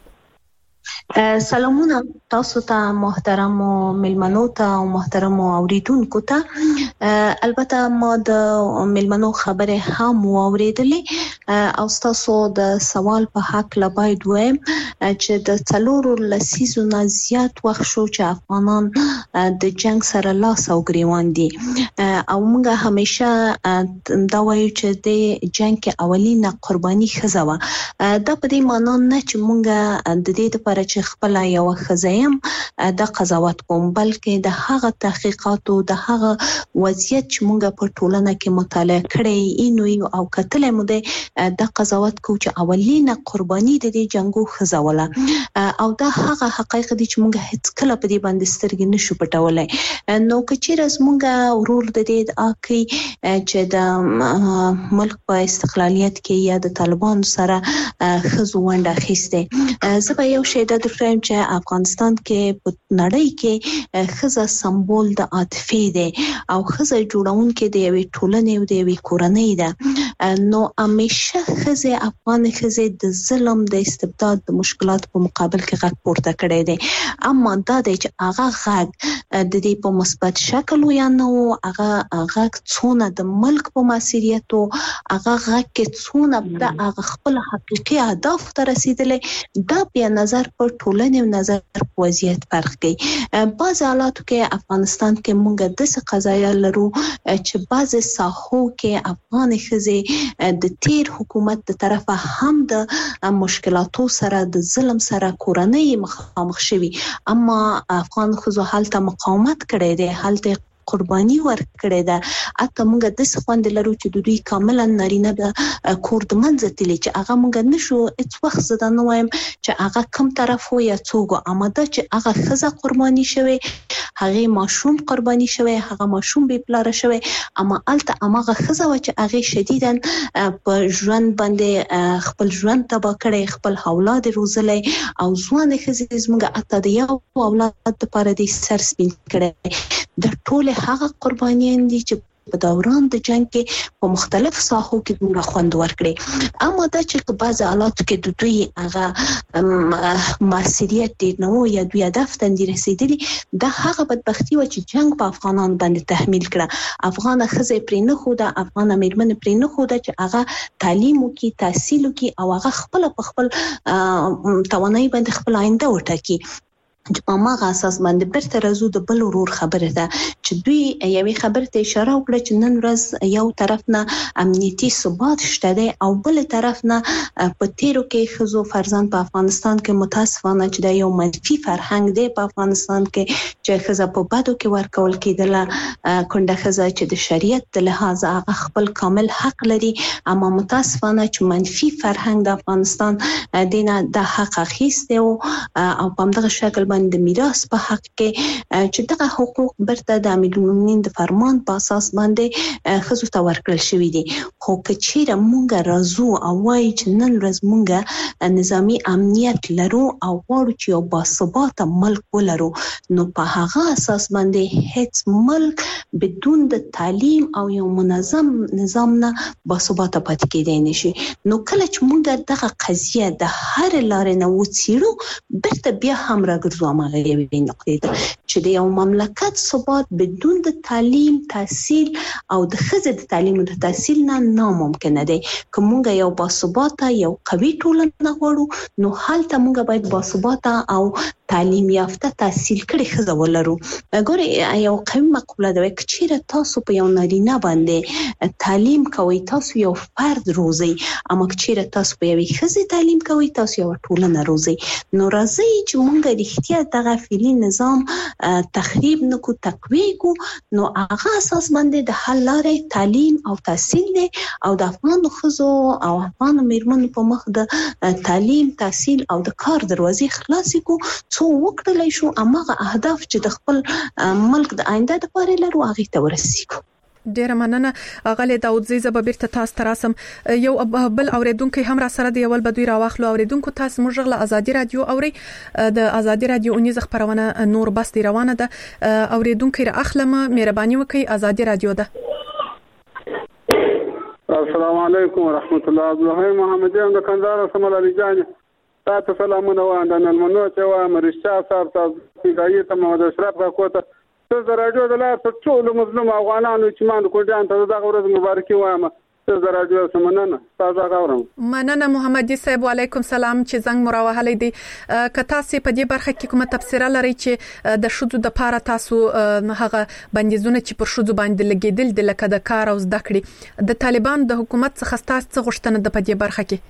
[SPEAKER 13] سلامونه تاسو ته محترم ملمنو ته او محترم اوریدونکو ته البته ما د ملمنو خبره هم اوریدلې او تاسو د سوال په حق لا باید وایم چې د څلورو لسیزو نه زیات وخت شو چې افغانان د جنگ سره لاس او ګریوان دي او موږ همیشه دا وایو چې د جنگ کې اولینه قرباني خزوه دا په دې معنی نه چې موږ د دې لپاره چې خپل یو خزایم د قضاوت کوم بلکې د هغه تحقیقات او د هغه وضعیت چې موږ په ټولنه کې مطالعه کړی اینو او کتلې مو د قضاوت کو چې اولینه قرباني د دې جنگو خزوله او دا هغه حقایق دي چې موږ هیڅ کله په دې باندې سترګې نشو پټولای نو کچیر از موږ ورور د دې اکی چې د ملک په استقلالیت کې یا د طالبان سره خزو ونده خسته زه یو شی د فریم چې افغانستان کې په نړۍ کې خزه سمبول د عاطفه دی او خزه جوړون کې د یوې ټولنې او د یوې کورنۍ ده نو همیشه خزه افغان خزه د ظلم د استبداد د مشکلات په مقابل کې غږ پورته کړی دی اما دا د چې هغه غږ د دې په مثبت شکل یا نو هغه غږ څونه د ملک په مسیریت او هغه غږ کې څونه د هغه خپل حقيقي اهداف ته رسیدلې دا بیا نظر پر ټولنې نظر په وضعیت فرق کوي بعض حالاتو کې افغانستان کې مونږ د څه قضایا لرو چې بعض ساحو کې افغان خزه د تیر حکومت د طرفه هم د مشکلاتو سره د ظلم سره کورنۍ مخامخ شوي اما افغان خزو حالت مقاومت کړي دي حالت قرباني ورکړې ده اته موږ د څه خوند لرو چې د دوی کاملا نارینه د کور د منځتلی چې هغه موږ نشو هیڅ وخت زده نه وایم چې هغه کوم طرف وي یا څوک اماده چې هغه خزه قرباني شوی هغه ماشوم قرباني شوی هغه ماشوم به پلار شوی اما الته هغه خزه و چې هغه شدیداً په ژوند باندې خپل ژوند تبا کړي خپل اولاد روزلې او ځوان خزه زموږ اته د یو اولاد لپاره د سر سپین کړي د ټول هغه قربانیان دي چې په دوران د جنگ کې په مختلف ساحو کې دومره خوند ورکړي اما دا چې بعض حالات کې د دوی هغه مسئولیت دي نو یا دوی هدف ته رسیدلي دا هغه بدبختی و چې جنگ په افغانان باندې تحمیل کړه افغان خزه پرې نه خو دا افغان امیرمن پرې نه خو دا چې هغه تعلیم وکي تحصیل وکي او هغه خپل په خپل توانایي باندې خپل آینده وټاکي چې په ماغه اساس باندې برته راځو د بل ورور خبره ده چې دوی یوې خبره ته اشاره وکړه چې نن ورځ یو طرف نه امنیتي ثبات شته دی او بل طرف نه په تیرو کې خزو فرزند په افغانستان کې متاسفانه چې د یو منفي فرهنګ دی په افغانستان کې چې خزه په بدو کې ورکول کېدله کونډه خزه چې د شریعت د لحاظ هغه خپل کامل حق لري اما متاسفانه چې منفي فرهنګ د افغانستان دینه د حق اخیسته او په همدغه شکل طالبان د میراث په حق کې چې دغه حقوق برته د امیر المؤمنین د فرمان په اساس باندې خزو ته ورکړل شوی دي. خو کچېره مونږ راځو او وایي چې نن ورځ مونږ نظامی امنیت لرو او غواړو چې یو باثباته ملک ولرو، نو په هغه اساس باندې هیڅ ملک بدون د تعلیم او یو منظم نظام نه باثباته پاتې کېدای نشي. نو کله چې مونږ دغه قضیه د هر لارې نه وڅېړو برته بیا هم راګرځو هغه یوې نقطې ته چې د یو مملکت ثبات بدون د تعلیم تحصیل او د ښځې د تعلیم او د تحصیل نه ناممکن دی. که مونږ یو باثباته یو قوي ټولنه غواړو نو هلته مونږ باید باثباته او تعلیم یافته تحصیل کړي ښځه ولرو. ګورې یو قوي مقوله ده، که چیرې تاسو په یو نارینه باندې تعلیم کوئ تاسو یو فرد روزئ، اما که چیرې تاسو په یوې ښځې تعلیم کوئ تاسو یو ټولنه روزئ. نو راځئ چې مونږ رښتیا دغه فعلي نظام تخریب نکو، تقویه کو، نو هغه اساس باندې د حل لارې تعلیم او تحصیل دی او د افغانو ښځو او افغانو میرمنو په مخ د تعلیم تحصیل او د کار دروازې خلاصې کو، څو وکړلای شو هغه اهداف چې د خپل ملک د آینده لپاره لرو هغه ته ورسیږو.
[SPEAKER 8] ډیره مننه اغلی داود زیزه به بیرته تاسو تراسم. یو بل اوریدونکو هم را سره دی، اول بدوی را واخلو. اوریدونکو تاسو موږ غل ازادي رادیو اوري، د ازادي رادیو اونیز خبرونه نور بس دی روانه ده. اوریدونکو را اخلمه مهرباني وکي، ازادي رادیو ده.
[SPEAKER 14] السلام علیکم ورحمت الله. عبدالله محمدی هم د کندهار سمال علي جان تاسو سلامونه واندن المنو چې وا مرشا صاحب تاسو پیګای ته محمد اشرف کا کوته ته راډیو د لار ته ټول مظلوم افغانانو چې مان کوډان ته دغه ورځ مبارکي وایم. ته راډیو سمننه تاسو غواړم.
[SPEAKER 8] مننه محمدي صاحب، وعلیکم سلام. چې زنګ مراوهلې دي که تاسو په دې برخه کې کومه تفسیر لري چې د شذو د پاره تاسو هغه بندیزونه چې پر شذو باندې لګیدل د لکه د کار او زده کړې د طالبان د حکومت څخه تاسو غوښتنه د په دې برخه کې؟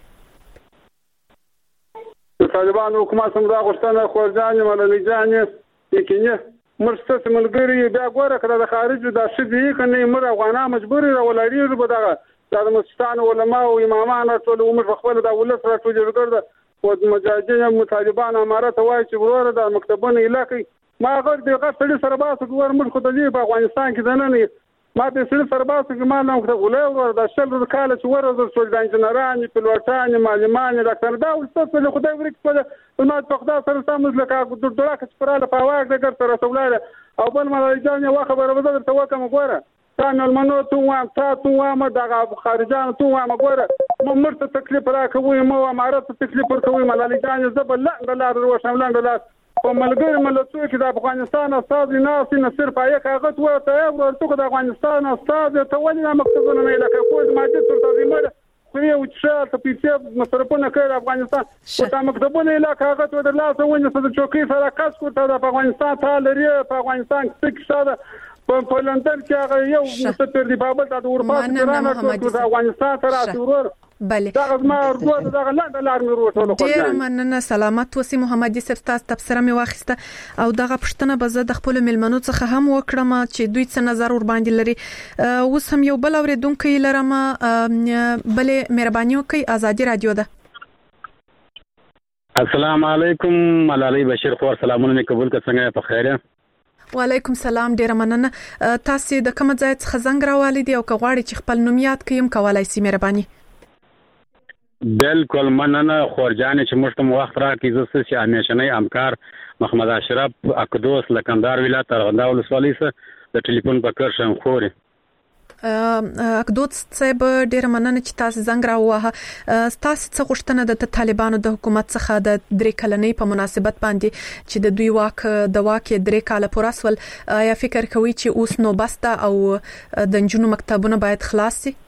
[SPEAKER 14] د طالبان حکومت څنګه غوښتنه خورجان ملالي جان یقیني مرستس ملګری بیا ګوره کړه د خارج د شذې کنه مر افغانان مجبور راولړي به دغه د مسلمان علماء او امامان ټول عمر خپل د ولس راټول جوړ او مجاهدین مطالبان امارات وایي چې ورور د مکتبونو علاقې ما غږ دغه سړي سره باسه ګور مر خو د دې په افغانستان کې دنه ما د سړي سره باسه کې ما نو ولې ورور د شل د کال چې ورور د سول د انجنیران پلوټان معلمان ډاکټر دا ولست له خدای ورک په نو په خدای سره سم لکه د ډوړه کې پراله په واګ دغه سره سولاله او بل مالای جان یو خبره به درته وکم ګوره کان المنو تو وام تا تو وام دغه خارجان تو وام ګوره مو مرته تکلیف راکوي مو امارات تکلیف ورکوي مالای جان زبل لا دلار روشن لاندې په ملګری ملتونو کې د افغانستان استاد ناس نه صرف یې کاغذ ورته ورته د افغانستان استاد ته ولې مکتوبونه نه لکه کوم ماده تر تنظیمه خو یو چې ته پیسې مصرفونه کوي افغانستان او د مکتوبونه له کاغذ ودر لاسه ونی څه چوکي سره کاس کوته د افغانستان ته لري په افغانستان کې څه په لندن کې هغه یو مستر دی بابل د اروپا څخه د افغانستان سره اتور
[SPEAKER 8] بله
[SPEAKER 14] دا ما ورغو دا لاند لار مې وروټول خو
[SPEAKER 8] ډیر مننه سلامت وسی محمدي صاحب تاسو تفسیر مې واخیسته او دغه پښتنه به زه د خپل ملمنو څخه هم وکړم چې دوی څه نظر ور باندې لري. اوس هم یو بل اوریدونکو لرم، بلې مهرباني وکړئ، ازادي رادیو ده.
[SPEAKER 15] السلام علیکم ملالۍ بشیر خور سلامونه قبول که څنګه په خیره؟
[SPEAKER 8] وعلیکم سلام، ډیر مننه. تاسو د کوم ځای څخه زنګ راوالي دي او که غواړئ چې خپل نوم یاد کړئ کولای شئ مهرباني؟
[SPEAKER 15] بالکل مننه خورجان چې موږ ته وخت راکړئ. زه چې همیشنی همکار محمد اشرف اقدوس لکندار ولایت ارغنداو ولسوالۍ څخه د ټلیفون په کار شم خوري.
[SPEAKER 8] اقدوس صاحب ډیر مننه چې تاسو زنګ راووهه. تاسو څه غوښتنه د طالبانو د حکومت څخه د درې کلنۍ په مناسبت باندې چې د دوی واک د واک درې کاله پوره سول، یا فکر کوي چې اوس نو بسته او د نجونو مکتبونه باید خلاص شي؟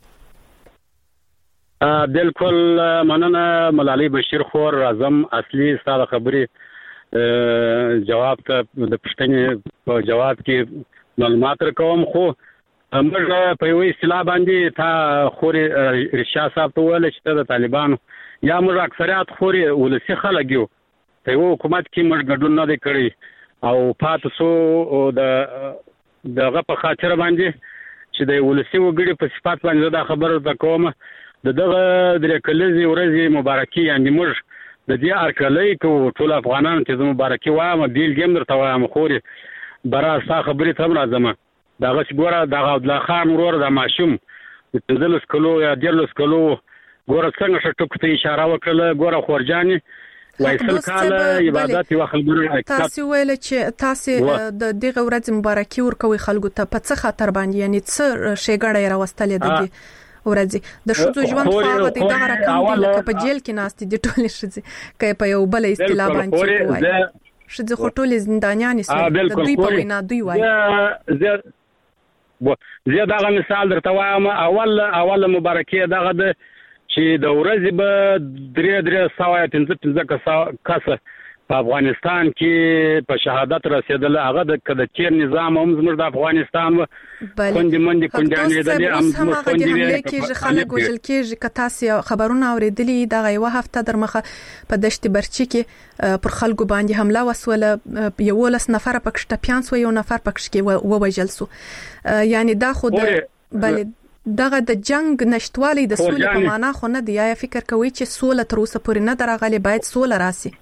[SPEAKER 15] بالکل مننه ملالۍ بشیر خور. اعظم اصلي ستاسو خبرې جواب ته د پښتنې په جواب کې معلومات راکوم. خو موږ په یوه اصطلاح باندې تا خوري رشا صاحب ته ویل چې د طالبانو یا موږ اکثریت خوري ولسی خلک یو په یو حکومت کې موږ ګډون نه کړی او پاتې سو د دغه په خاطر باندې چې د ولسی وګړي په صفات باندې دا خبره وکوم. د دغه درې کلزي ورځې مبارکي یعنی موږ د دې ارکلې کو ټول افغانانو ته مبارکي وایم بیل ګیم درته وایم خوري برا ستا خبرې ته راځم دغه ګوره د عبدالله خان ورور د ماشوم د دلس کلو یا دلس کلو ګوره څنګه شټک ته اشاره وکړه ګوره خورجاني وایسل کاله عبادت یو خلګو
[SPEAKER 8] تاسو ویل چې تاسو د دغه ورځ مبارکي ورکوي خلکو ته په څه خاطر باندې یعنی څه شیګړې راوستلې د دې ورځ د شوزو ژوند خو هغه د دغه رقم دی لکه په جیل کې ناست دي ټول شزي کای په یو بل اصطلاح باندې کوي شزي خو ټول زندانيان سي د دوی په وینا دوی وایي
[SPEAKER 15] زه زه دا مثال درته وایم اول اول مبارکي دغه د چې د ورځې به درې درې سوه پنځه پنځه کسه په افغانستان کې په شهادت رسیدل هغه د کده چیر نظام هم زموږ د افغانستان خوندې منډې کونډانې د
[SPEAKER 8] هم هغه د حمله کې خلک وژل کېږي که تاسو خبرونه اوریدلې دا یو هفته در مخه په دشت برچی کې پر خلکو باندې حمله وسوله یو لس نفر پکښ ټپيان سو یو نفر پکښ کې ووجل سو یعنی دا خو د بل دغه د جنگ نشټوالي د سولې په معنا خو نه دی یا فکر کوي چې سوله تر اوسه پورې نه درغلي باید سوله راسي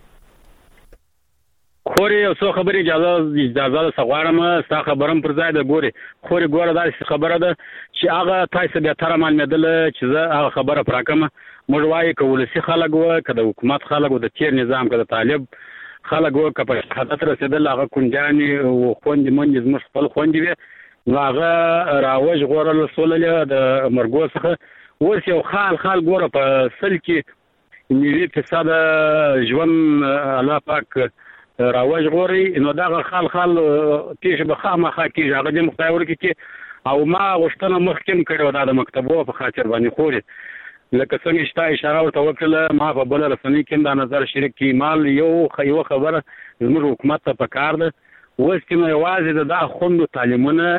[SPEAKER 15] خوري یو څو خبرې اجازه اجازه سغوارم ستا خبرم پر ځای د ګوري خوري ګوره دا خبره ده چې هغه تاسو به تر معلومېدل چې زه هغه خبره پراکم موږ وایي کولسی خلک و کده حکومت خلک و د تیر نظام کده طالب خلک و کپه حدت رسیدل هغه کونجانی او خوند منځ زموږ خپل خوند وي هغه راوج غوړل سولل د مرګو څخه اوس یو خال خال ګوره په سل کې نیوی فساد ژوند الله پاک راوج غوري نو دا خال خال کیږي به خامخا کیږي هغه د مختاور کې او ما غوښتنه مخکم کړو دا د مکتبو په خاطر باندې خوري لکه څنګه شتا اشاره ورته وکړه ما په بل رسنۍ کې دا نظر شریک کی مال یو یو خبره زموږ حکومت ته پکار ده اوس کې یوازې د خوندو تعلیمونه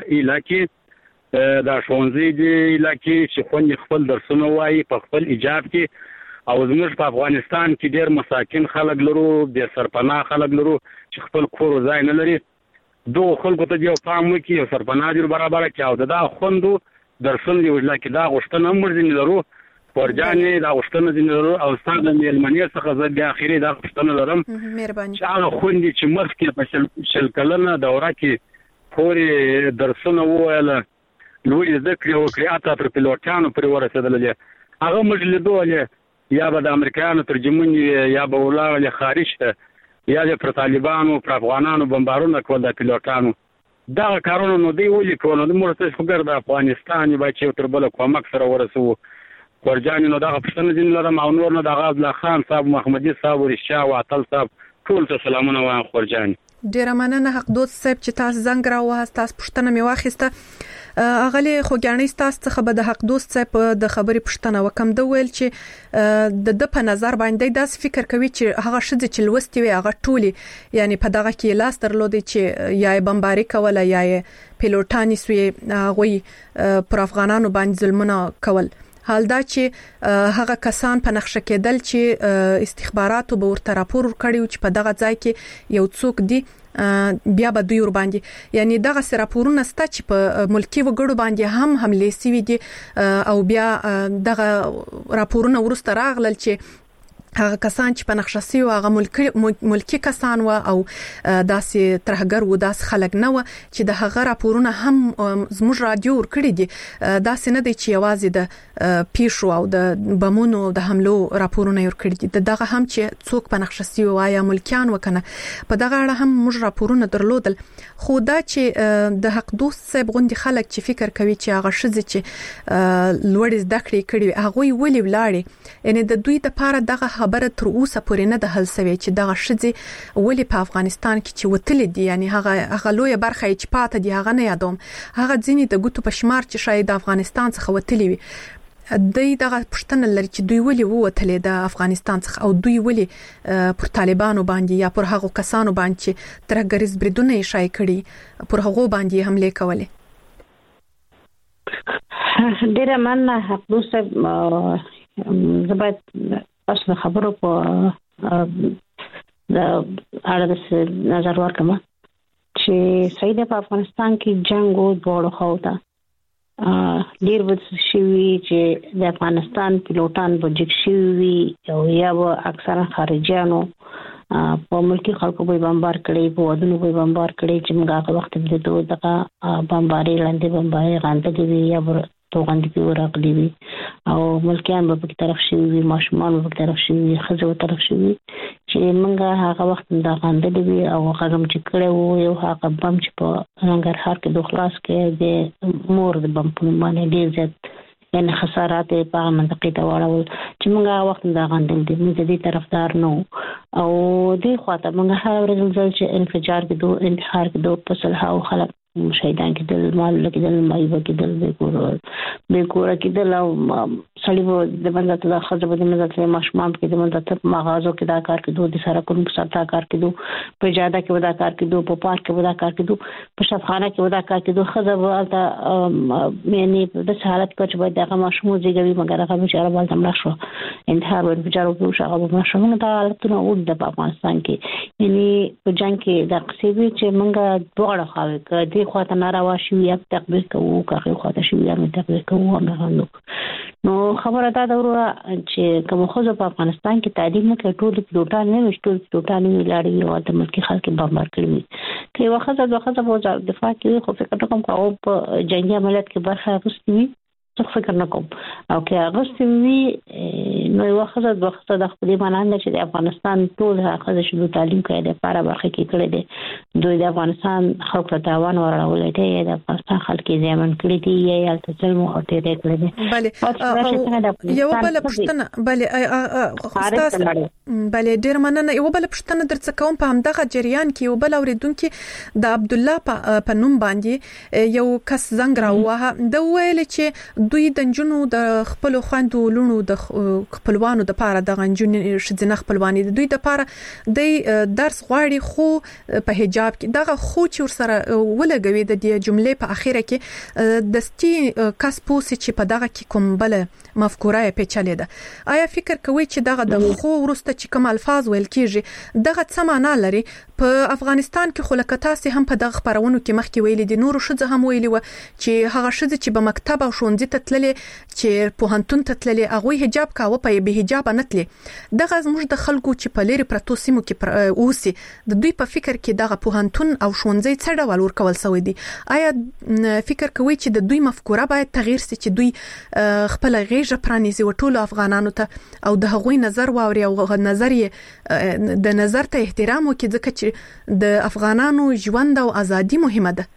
[SPEAKER 15] الکه دا شونځي دی الکه چې خوند خپل درسونه وایي په خپل ایجاب کې او زموږ په افغانستان کې ډېر مساکین خلک لرو د سرپناه خلک لرو چې خپل کور ځای نه لري دوه خلکو ته یو پام وکړي او سرپناه دې برابر کړي او دا خوندو درسونه دی ولکه دا غوښتنه موږ دې لرو ورجانې دا غوښتنه دې لرو او ستاسو د میلمنې څخه زه د اخیری دا غوښتنه لرم
[SPEAKER 8] مهرباني
[SPEAKER 15] چې هغه خوندې چې مخکې په شل کلنه دوره کې پورې درسونه وویل لوی ذکر وکړي اته پر پیلوټانو پر ورسېدل هغه موږ لیدو یا به د امریکایانو ترجمون یا به ولاړ خارج ته یا د طالبانو پر افغانانو بمبارونه کول د پیلوټانو دا کارونه نو دی ولي کول نو موږ څه خبر د افغانستان به چې تر بل کومک سره ورسو ورجان نو دا پښتنه دین لرم او نور نه د غاز خان صاحب محمدي صاحب ورشا او عطل صاحب ټول ته سلامونه وایم خورجان
[SPEAKER 8] ډیر مننه حق دوست صاحب چې تاسو زنګ راوهاست تاسو پښتنه می واخیسته اغلی خوګانی تاسو څخه به د حق دوست صاحب د خبرې پښتنه وکم د ویل چې د د په نظر باندې داس فکر کوي چې هغه شذ چې لوستي وي هغه ټولي یعنی په دغه کې لاس درلودي چې یا بمباری کوله یا پیلوټانی سوی غوي پر افغانانو باندې ظلمونه کول حال دا چې هغه کسان په نقشه کېدل چې استخباراتو به ورته راپور ورکړي چې په دغه ځای کې یو څوک دی بیا به دوی ور باندې یعنی دغه راپورونه ست چې په ملکی وګړو باندې هم حمله سوي دي او بیا دغه راپورونه ورسته راغلل چې هغه کسان چې په نقشه سي او هغه ملکی ملکی کسان و او داسې ترهګر و داس خلک نه و چې د هغه راپورونه هم زموږ رادیو ورکړي دي داسې نه دي چې یوازې د پیښو او د بمونو د حملو راپورونه ورکړي دي دغه هم چې څوک په نقشه سي او یا ملکیان وکنه په دغه اړه هم موږ راپورونه درلودل خو دا چې د حق دوست صاحب غوندي خلک چې فکر کوي چې هغه شذ چې لوړ زده کړې کړي هغه ویلي ولاړي یعنی د دوی د پاره دغه خبره تر اوسه پورې نه د حل سوي چې دغه شذ ولې په افغانستان کې چې وتل دي یعنی هغه هغه لوی برخه چې پاته دي هغه نه یادوم هغه ځینی د ګوتو په شمار چې شاید د افغانستان څخه وتلی وي دوی دغه پښتنه لري چې دوی ولې ووتلې د افغانستان څخه او دوی ولې پر طالبانو باندې یا پر هغو کسانو باندې چې ترهګریز بریدونه یې شای کړي پر هغو باندې حمله کولې
[SPEAKER 9] ډیره مننه حق دوست زبات تاسو خبرو په د اړه د نظر ورکړم چې سید په افغانستان کې جنگ او دوړو خوته ډیر وڅ شوی چې د افغانستان پیلوټان بوجک شوی او یا اکثرا خارجيانو په ملکی خلکو به بمبار کړي په ودونو به بمبار کړي چې موږ هغه وخت د دوه دغه بمباري لاندې بمباري غانډه دی یا توغند په ورغلي وي او ملکیان په طرف شي وي ماشومان په طرف شي وي خزو په طرف شي وي چې موږ هغه وخت د غانډه دی او هغه چې کړه وو یو هغه بم چې په ننګرهار کې د خلاص کې د مور د بم په باندې ډیر زیات یعنی خسارات په منطقې ته واړول چې موږ هغه وخت د غانډه دی موږ د دې طرفدار نو او دې خواته موږ هر ورځ ځل چې انفجار کې دوه انتحار کې دوه په صلح او خلک شهیدان کې د مال کې د مایو کې د بیکور بیکور کې د لا سړیو د باندې د خزه په دې مزه ماشومان کې د باندې مغازو کې دا کار کې دوه د سره کوم سره کار کې دوه په جاده کې ودا کار کې دوه په پارک کې ودا کار کې دوه په شفخانه کې ودا کار کې دوه خزه ولته یعنی د حالت کې چې دا ماشوم زیږوي مګر هغه بشاره بل تمړه شو انتحار ور بچارو په شغه ماشوم ته حالتونه او د افغانستان کې یعنی په جنگ کې د قصيبي چې منګه دوړه خاوي کې دې خواته ناروا شي یا تقبیر کوو که خواته شي یا تقبیر کوو نه نو خبره دا دوره چې کوم خوځو په افغانستان کې تعلیم نه کوي ټول پیلوټان نه وشتول پیلوټان نه لاړي او د ملکی خلک بمبار کړي کوي وخت د وخت په دفاع کې خو فکر کوم کوم په جنگي عملیات کې برخه اخیستي څه فکر نه کوم او کې اغست وی نو وخت د وخت د خپل معنی چې د افغانستان ټول هغه شنو تعلیم کوي د لپاره برخه کې کړي دي دوی د افغانستان خلک ته تاوان ورولې دي د افغانستان خلک زمون کړي دي یا تل مو او ته کړي دي
[SPEAKER 8] بله یو بل پښتنه بله استاد بله ډیر مننه یو بل پښتنه درڅ کوم په همدغه جریان کې یو بل اوریدونکو د عبد الله په نوم باندې یو کس زنګ راوه د ویل چې دوی د جنونو د خپل خويندو لونو د خپلوانو د پاره د غنجون شذنه خپلوانی د دوی د پاره د درس غواړي خو په حجاب کې دغه خو چې سره ولګوي د دې جملې په اخیره کې د ستی کس پوسی چې په دغه کې کوم بل مفکوره پیچلې ده آیا فکر کوي چې دغه د خو ورسته چې کوم الفاظ ویل کیږي دغه څه معنا لري په افغانستان کې خلکتا سي هم په دغه خبرونو کې مخکې ویلي دي نور شذ هم ویلي و چې هغه شذ چې په مکتب او ښوونځي ته تللې چې په هنتون ته تللې هغه حجاب کاوه په به حجاب نه تللې دغه زموږ د خلکو چې په لری پرتو سیمو کې اوسي د دوی په فکر کې دغه په هنتون او ښوونځي څه ډول ورکول سوی دي آیا فکر کوي چې د دوی مفکوره باید تغییر سي چې دوی خپل غیږه پرانیزي وټول افغانانو ته او د هغوی نظر واوري او نظر یې د نظر ته احترام وکړي ځکه چې د افغانانو ژوند او ازادي مهمه ده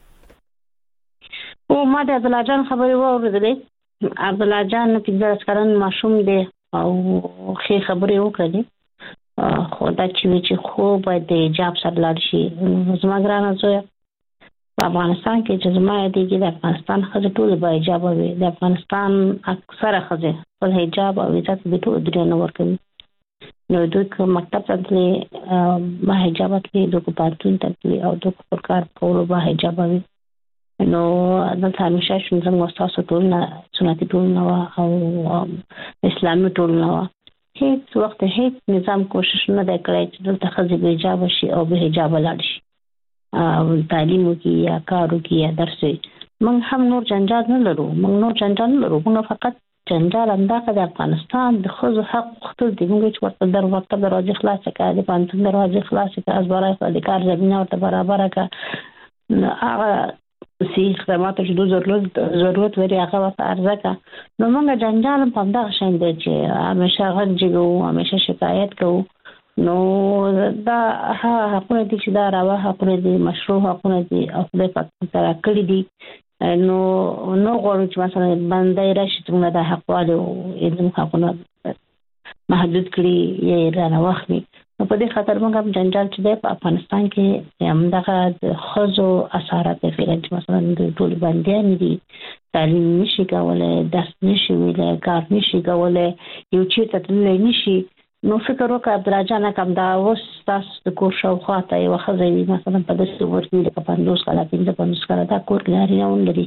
[SPEAKER 9] او ما د عبد الله جان خبري واورېدلې عبد الله جان پنځه کلن ماشوم دی او خې خبري وکړې خو دا چې خو باید د حجاب سره لاړ شي زما ګرانه زوی په افغانستان کې چې زما دی کې د افغانستان خځې ټول به حجاب وي د افغانستان اکثره خځې په حجاب او عزت د ټول دنیا نه ورکوي نو دوی کوم مکتب ته تللی با حجاب کې دوی په پاتون ته تللی او دوی په کار کولو با حجاب وي نو دلته همیشه شنو زموږ تاسو ټول نه سنتي ټول نه او اسلامي ټول نه هیڅ وخت هیڅ نظام کوشش نه دی کړی چې دلته خځې به حجاب شي او به حجاب لاړ شي او تعلیم کې یا کارو کې یا درس موږ هم نور جنجال نه لرو موږ نور جنجال نه لرو موږ فقط جنجال اندازه د افغانستان د خځو حق خپل دی موږ چې ورته در ورته دروازه خلاص کړه د پانځه دروازه خلاص کړه ازبارای د کار زمينه ورته برابر کړه هغه سی خدمات چې دوی ضرورت ضرورت لري هغه ورته ارزه کا نو موږ جنجال په دغه شین دی چې همیشه غږیږو همیشه شکایت کوو نو دا حقونه دي چې دا راوه حقونه دي مشروع حقونه دي او د پاتې سره کړی دي نو نو غواړو چې مثلا باندې راشي څنګه د حقوالو او د حقونه محدود کړي یا رانه واخلي نو په دې خاطر موږ هم جنجال چې دی په افغانستان کې همدغه د خزو اثرات فعلا مثلا د ټول باندې دي تعلیم نشي کولای درس نشي ویلای کار نشي کولای یو چې تدلی نشي نو فکر وکړه عبدالله جان کوم دا اوس تاسو د کور شاوخوا ته یو خزوي مثلا په داسې ورته د پندوس کاله پنځه پندوس کاله دا کور لري نه لري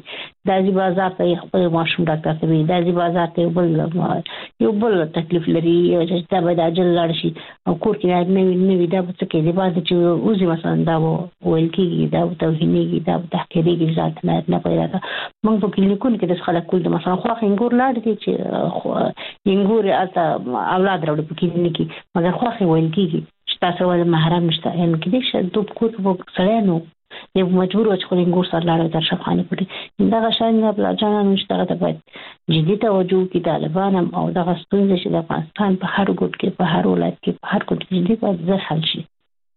[SPEAKER 9] دازي بازار ته خپل ماشوم ډاکټر ته وي دازي بازار ته بل یو بل تکلیف لري چې دا به د اجل لاړ شي او کور کې نه نه وي دا څه کې دی باندې چې اوسې مثلا دا ویل کېږي دا توهینېږي دا تحقیرېږي ذات نه نه پیدا موږ په کلینیکونو کې د خلک کول د مثلا خو انګور لاړ دي چې انګور اته اولاد راوړي په کلینیک کې مګر خو ویل کېږي چې تاسو ول محرم نشته ان کې دې شه دوب کور په سړی نو یو مجبور و چې خو انګور سره لاړ در شفانه پټي دا غشان نه بل ځان نشته ته باید جدي توجه کې طالبان او د غستون چې د افغانستان په هر ګوټ کې په هر ولایت کې په هر ګوټ کې جدي باید ځل حل شي.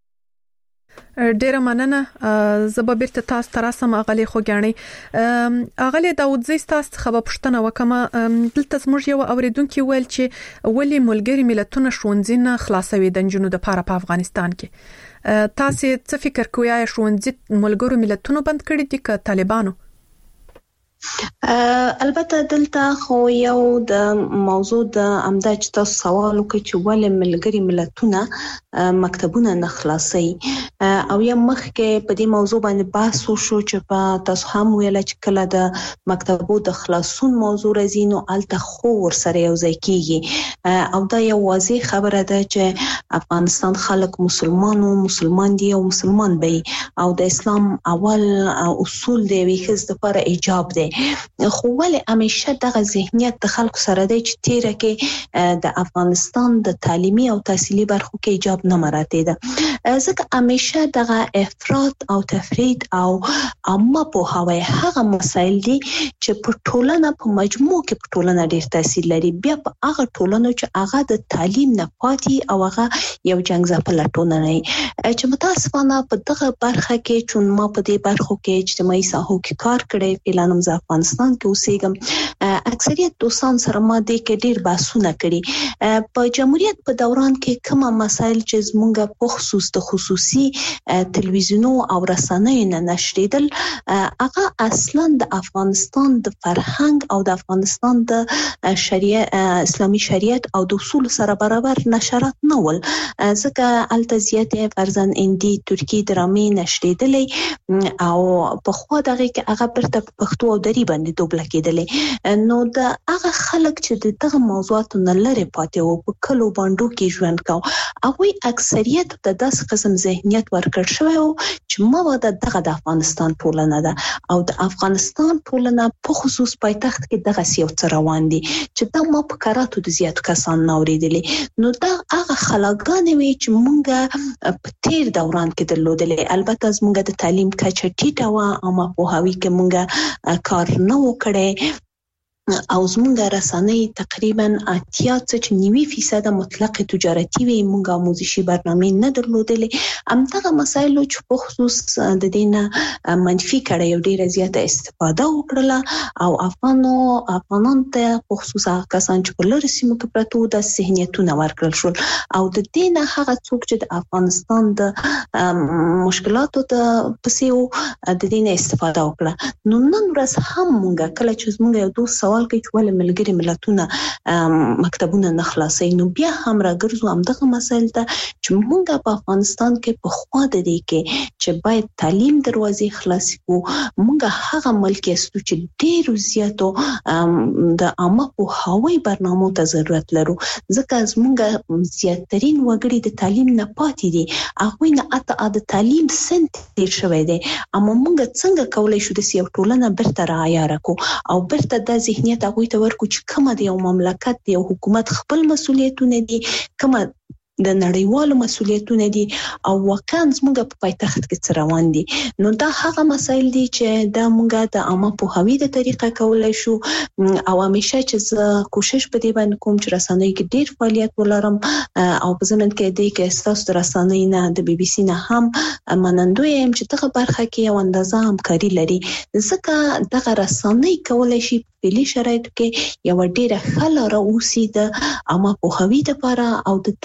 [SPEAKER 8] ډیره مننه زه به بیرته تاسو ته راسم اغلی خو غاڼي اغلی داود زی تاسو خبر پښتنه وکما دلته زموږ یو اوریدونکو ویل چې ولی ملګری ملتونه شونځینه خلاصوي د جنونو د پاره په افغانستان کې تاسو څه فکر کوئ یا شونځ ملګرو ملتونو بند کړی دي ک طالبانو؟
[SPEAKER 13] البته دلته خو یو د موضوع د امدا چې تاسو سوال وکړئ چې ولې ملګری ملتونه مکتبونه نه خلاصي او یا مخکې په دې موضوع باندې بحث وشو چې په تاسو هم ویل چې کله د مکتبو د خلاصون موضوع راځي نو الته خو ور سره یو ځای کیږي او دا یو واضح خبره ده چې افغانستان خلک مسلمانو مسلمان دي او مسلمان به او د اسلام اول اصول دی ویخز د لپاره ایجاب دی خو ولې همیشه دغه ذهنیت د خلکو سره دی چې تیره کې د افغانستان د تعلیمي او تحصیلي برخو کې ایجاب نه مراته ده ځکه همیشه دغه افراط او تفرید او عامه پوهاوی هغه مسایل دي چې په ټولنه په مجموع کې په ټولنه ډیر تاثیر لري بیا په هغه ټولنو چې هغه د تعلیم نه پاتې او هغه یو جنگ ځپل ټولنه نه چې متاسفانه په دغه برخه کې چې ما په دې برخو کې اجتماعي ساحو کې کار کړی فلانم افغانستان کې اوسېږم اکثریت دوستان سره ما دې کې ډیر بحثونه کړي په جمهوریت په دوران کې کومه مسایل چې زموږ په خصوص د خصوصي تلویزیونو او رسنیو نه نشریدل هغه اصلا د افغانستان د فرهنګ او د افغانستان د شریعت اسلامي شریعت او د اصول سره برابر نشرات نه ول ځکه التزیات فرزن اندی ترکی درامې نشریدلې او په خو دغه کې هغه پرته پښتو او دری باندې دوبله کېدلې نو د هغه خلک چې دغه موضوعاتو نه لري پاتې او په کلو باندې کې ژوند کاو هغه اکثریت د داس قسم ذهنیت ورکړ شوی او چې ما د دغه د افغانستان ټولنه ده او د افغانستان ټولنه په خصوص پایتخت کې دغه سیو تر روان دي چې دا ما په کاراتو د زیات کسان نوریدلې نو دا هغه خلګان وي چې مونږه په تیر دوران کې درلودلې البته زمونږ د تعلیم کچه ټیټه و او ما په هاوی کې مونږه کار نه وکړي او زمونږ رسنۍ تقریبا اتیا څخه نیوي فیصد مطلق تجارتي وي مونږه آموزشي برنامه نه درلودلې همدغه مسایل چې په خصوص د دینه منفي کړه یو ډیره زیاته استفاده وکړه او افغانو افغانان ته په خصوص کسان چې په لری سیمو کې پرتو د ذهنیتونه ورکړل شول او د دینه هغه څوک چې د افغانستان د مشکلاتو ته پسې د دینه استفاده وکړه نو نن ورځ هم مونږه کله چې مونږ یو دوه سوال کوي چې ول ملګری ملتونه مکتبونه نه خلاصي نو بیا هم راګرځو هم دغه مسایل ته چې موږ په افغانستان کې په خوا د دې کې چې باید تعلیم دروازې خلاص کو موږ هغه ملک یستو چې ډیر زیاتو د عامه په هوای برنامو ته ضرورت لرو ځکه موږ زیاترین وګړي د تعلیم نه پاتې دي هغه نه اته د تعلیم سنت ډیر شوی دی اما موږ څنګه کولای شو د سیو ټولنه برته راعیار کو او برته د ذهنیت هغه ته ورکو چې کومه دی او مملکت دی او حکومت خپل مسولیتونه دي کومه د نړیوالو مسولیتونه دي او واقعا زموږ په پایتخت کې روان دي نو دا هغه مسایل دي چې دا موږ د عامه پوهاوی د طریقه کولای شو او همیشه چې کوشش په دې باندې کوم چې رسنۍ کې ډیر فعالیت ولرم او په ځمن کې د کې استاسو رسنۍ نه د بي بي سي نه هم منندوی يم چې دغه برخه کې یو اندازه همکاري لري ځکه دغه رسنۍ کولای شي په لې شرایطو کې یو ډیره خلاره اوسي د عامه پوهاوی لپاره او د دغه د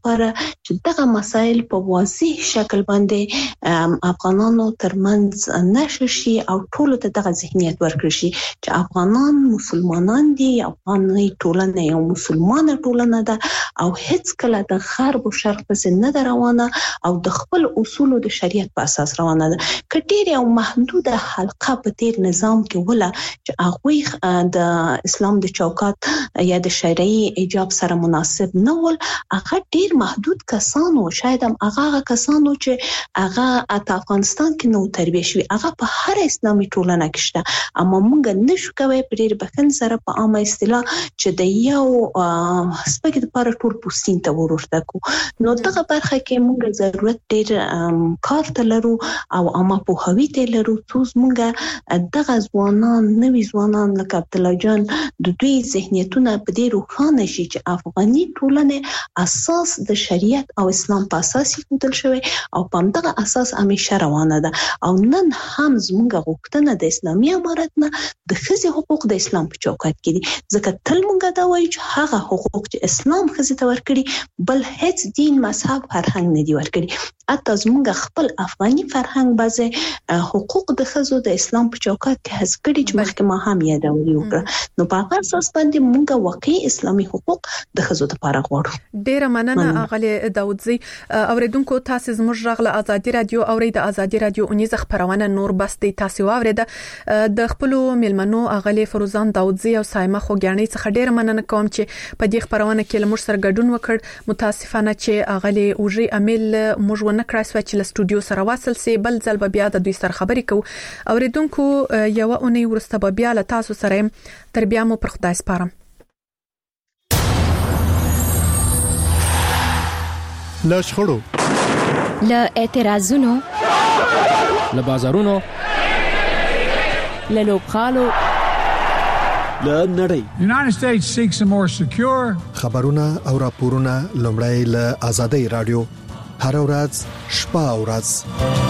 [SPEAKER 13] لپاره چې دغه مسایل په واضح شکل باندې افغانانو ترمنځ نشر شي او ټول ته دغه ذهنیت ورکړي شي چې افغانان مسلمانان دي، افغاني ټولنه یو مسلمانه ټولنه ده او هیڅ کله د غرب او شرق په نه روانه او د خپل اصول د شریعت په اساس روانه ده. کټیر یو محدوده حلقه په تیر نظام کې ولا چې هغه د اسلام د چوکاټ یا د شرعي ایجاب سره مناسب نه ول، هغه ډیر محدود کسانو، شاید هم هغه کسانو چې هغه په افغانستان کې نو تربیه شوی هغه په هر اسلامي ټولنه کې شته، اما موږ نشو کوي په ډیر بخن سره په عامه اصطلاح چې د یو سپک د پر ټول پوستین ته ورورته کو. نو دغه برخه کې موږ ضرورت ډیر کار ته لرو او عامه پوهاوی ته لرو څو موږ دغه ځوانان نوي ځوانان لکه عبد الله جان د دوی ذهنیتونه په دې روښانه شي چې افغاني ټولنه اساس د شریعت او اسلام په اساس یې شوی او په دغه اساس همیشه روانه ده. او نن هم زموږ غوښتنه د اسلامي امارت نه د ښځې حقوق د اسلام په چوکاټ کې دي، ځکه تل موږ دا وایو چې هغه حقوق چې اسلام ښځې ته ورکړي بل هیڅ دین مذهب فرهنګ نه دی ورکړي. حتی زموږ خپل افغاني فرهنګ بعضه حقوق د ښځو د اسلام په چوکاټ کې حذف کړي چې مخکې ما هم یادولي وکړه. نو په هغه اساس باندې موږ واقعي اسلامي حقوق د ښځو لپاره غواړو.
[SPEAKER 8] ډیره مننه اغلی داودزی. اوریدونکو تاسو زموږ راغله ازادي رادیو اوري د ازادي رادیو اونیزه خبرونه نور بس د تاسو اوریده د خپل ملمنو اغلی فروزان داودزی او سایمه خوګانی څخه ډیره مننه کوم چې په دې خبرونه کې لمر سره ګډون وکړ. متاسفانه چې اغلی اوجي امیل موږ نه کړای سو چې له سټوډیو سره واصل سي، بل ځل به بیا د دوی سره خبرې کوو. اوریدونکو یو اونۍ ورسته به بیا له تاسو سره تر بیا مو پر خدای سپارم.
[SPEAKER 16] له شخړو،
[SPEAKER 17] له اعتراضونو،
[SPEAKER 16] له بازارونو،
[SPEAKER 17] له لوبغالو،
[SPEAKER 16] له نړۍ
[SPEAKER 18] United States seeks a more secure
[SPEAKER 16] خبرونه او راپورونه لومړی له آزادۍ رادیو هر ورځ شپه او ورځ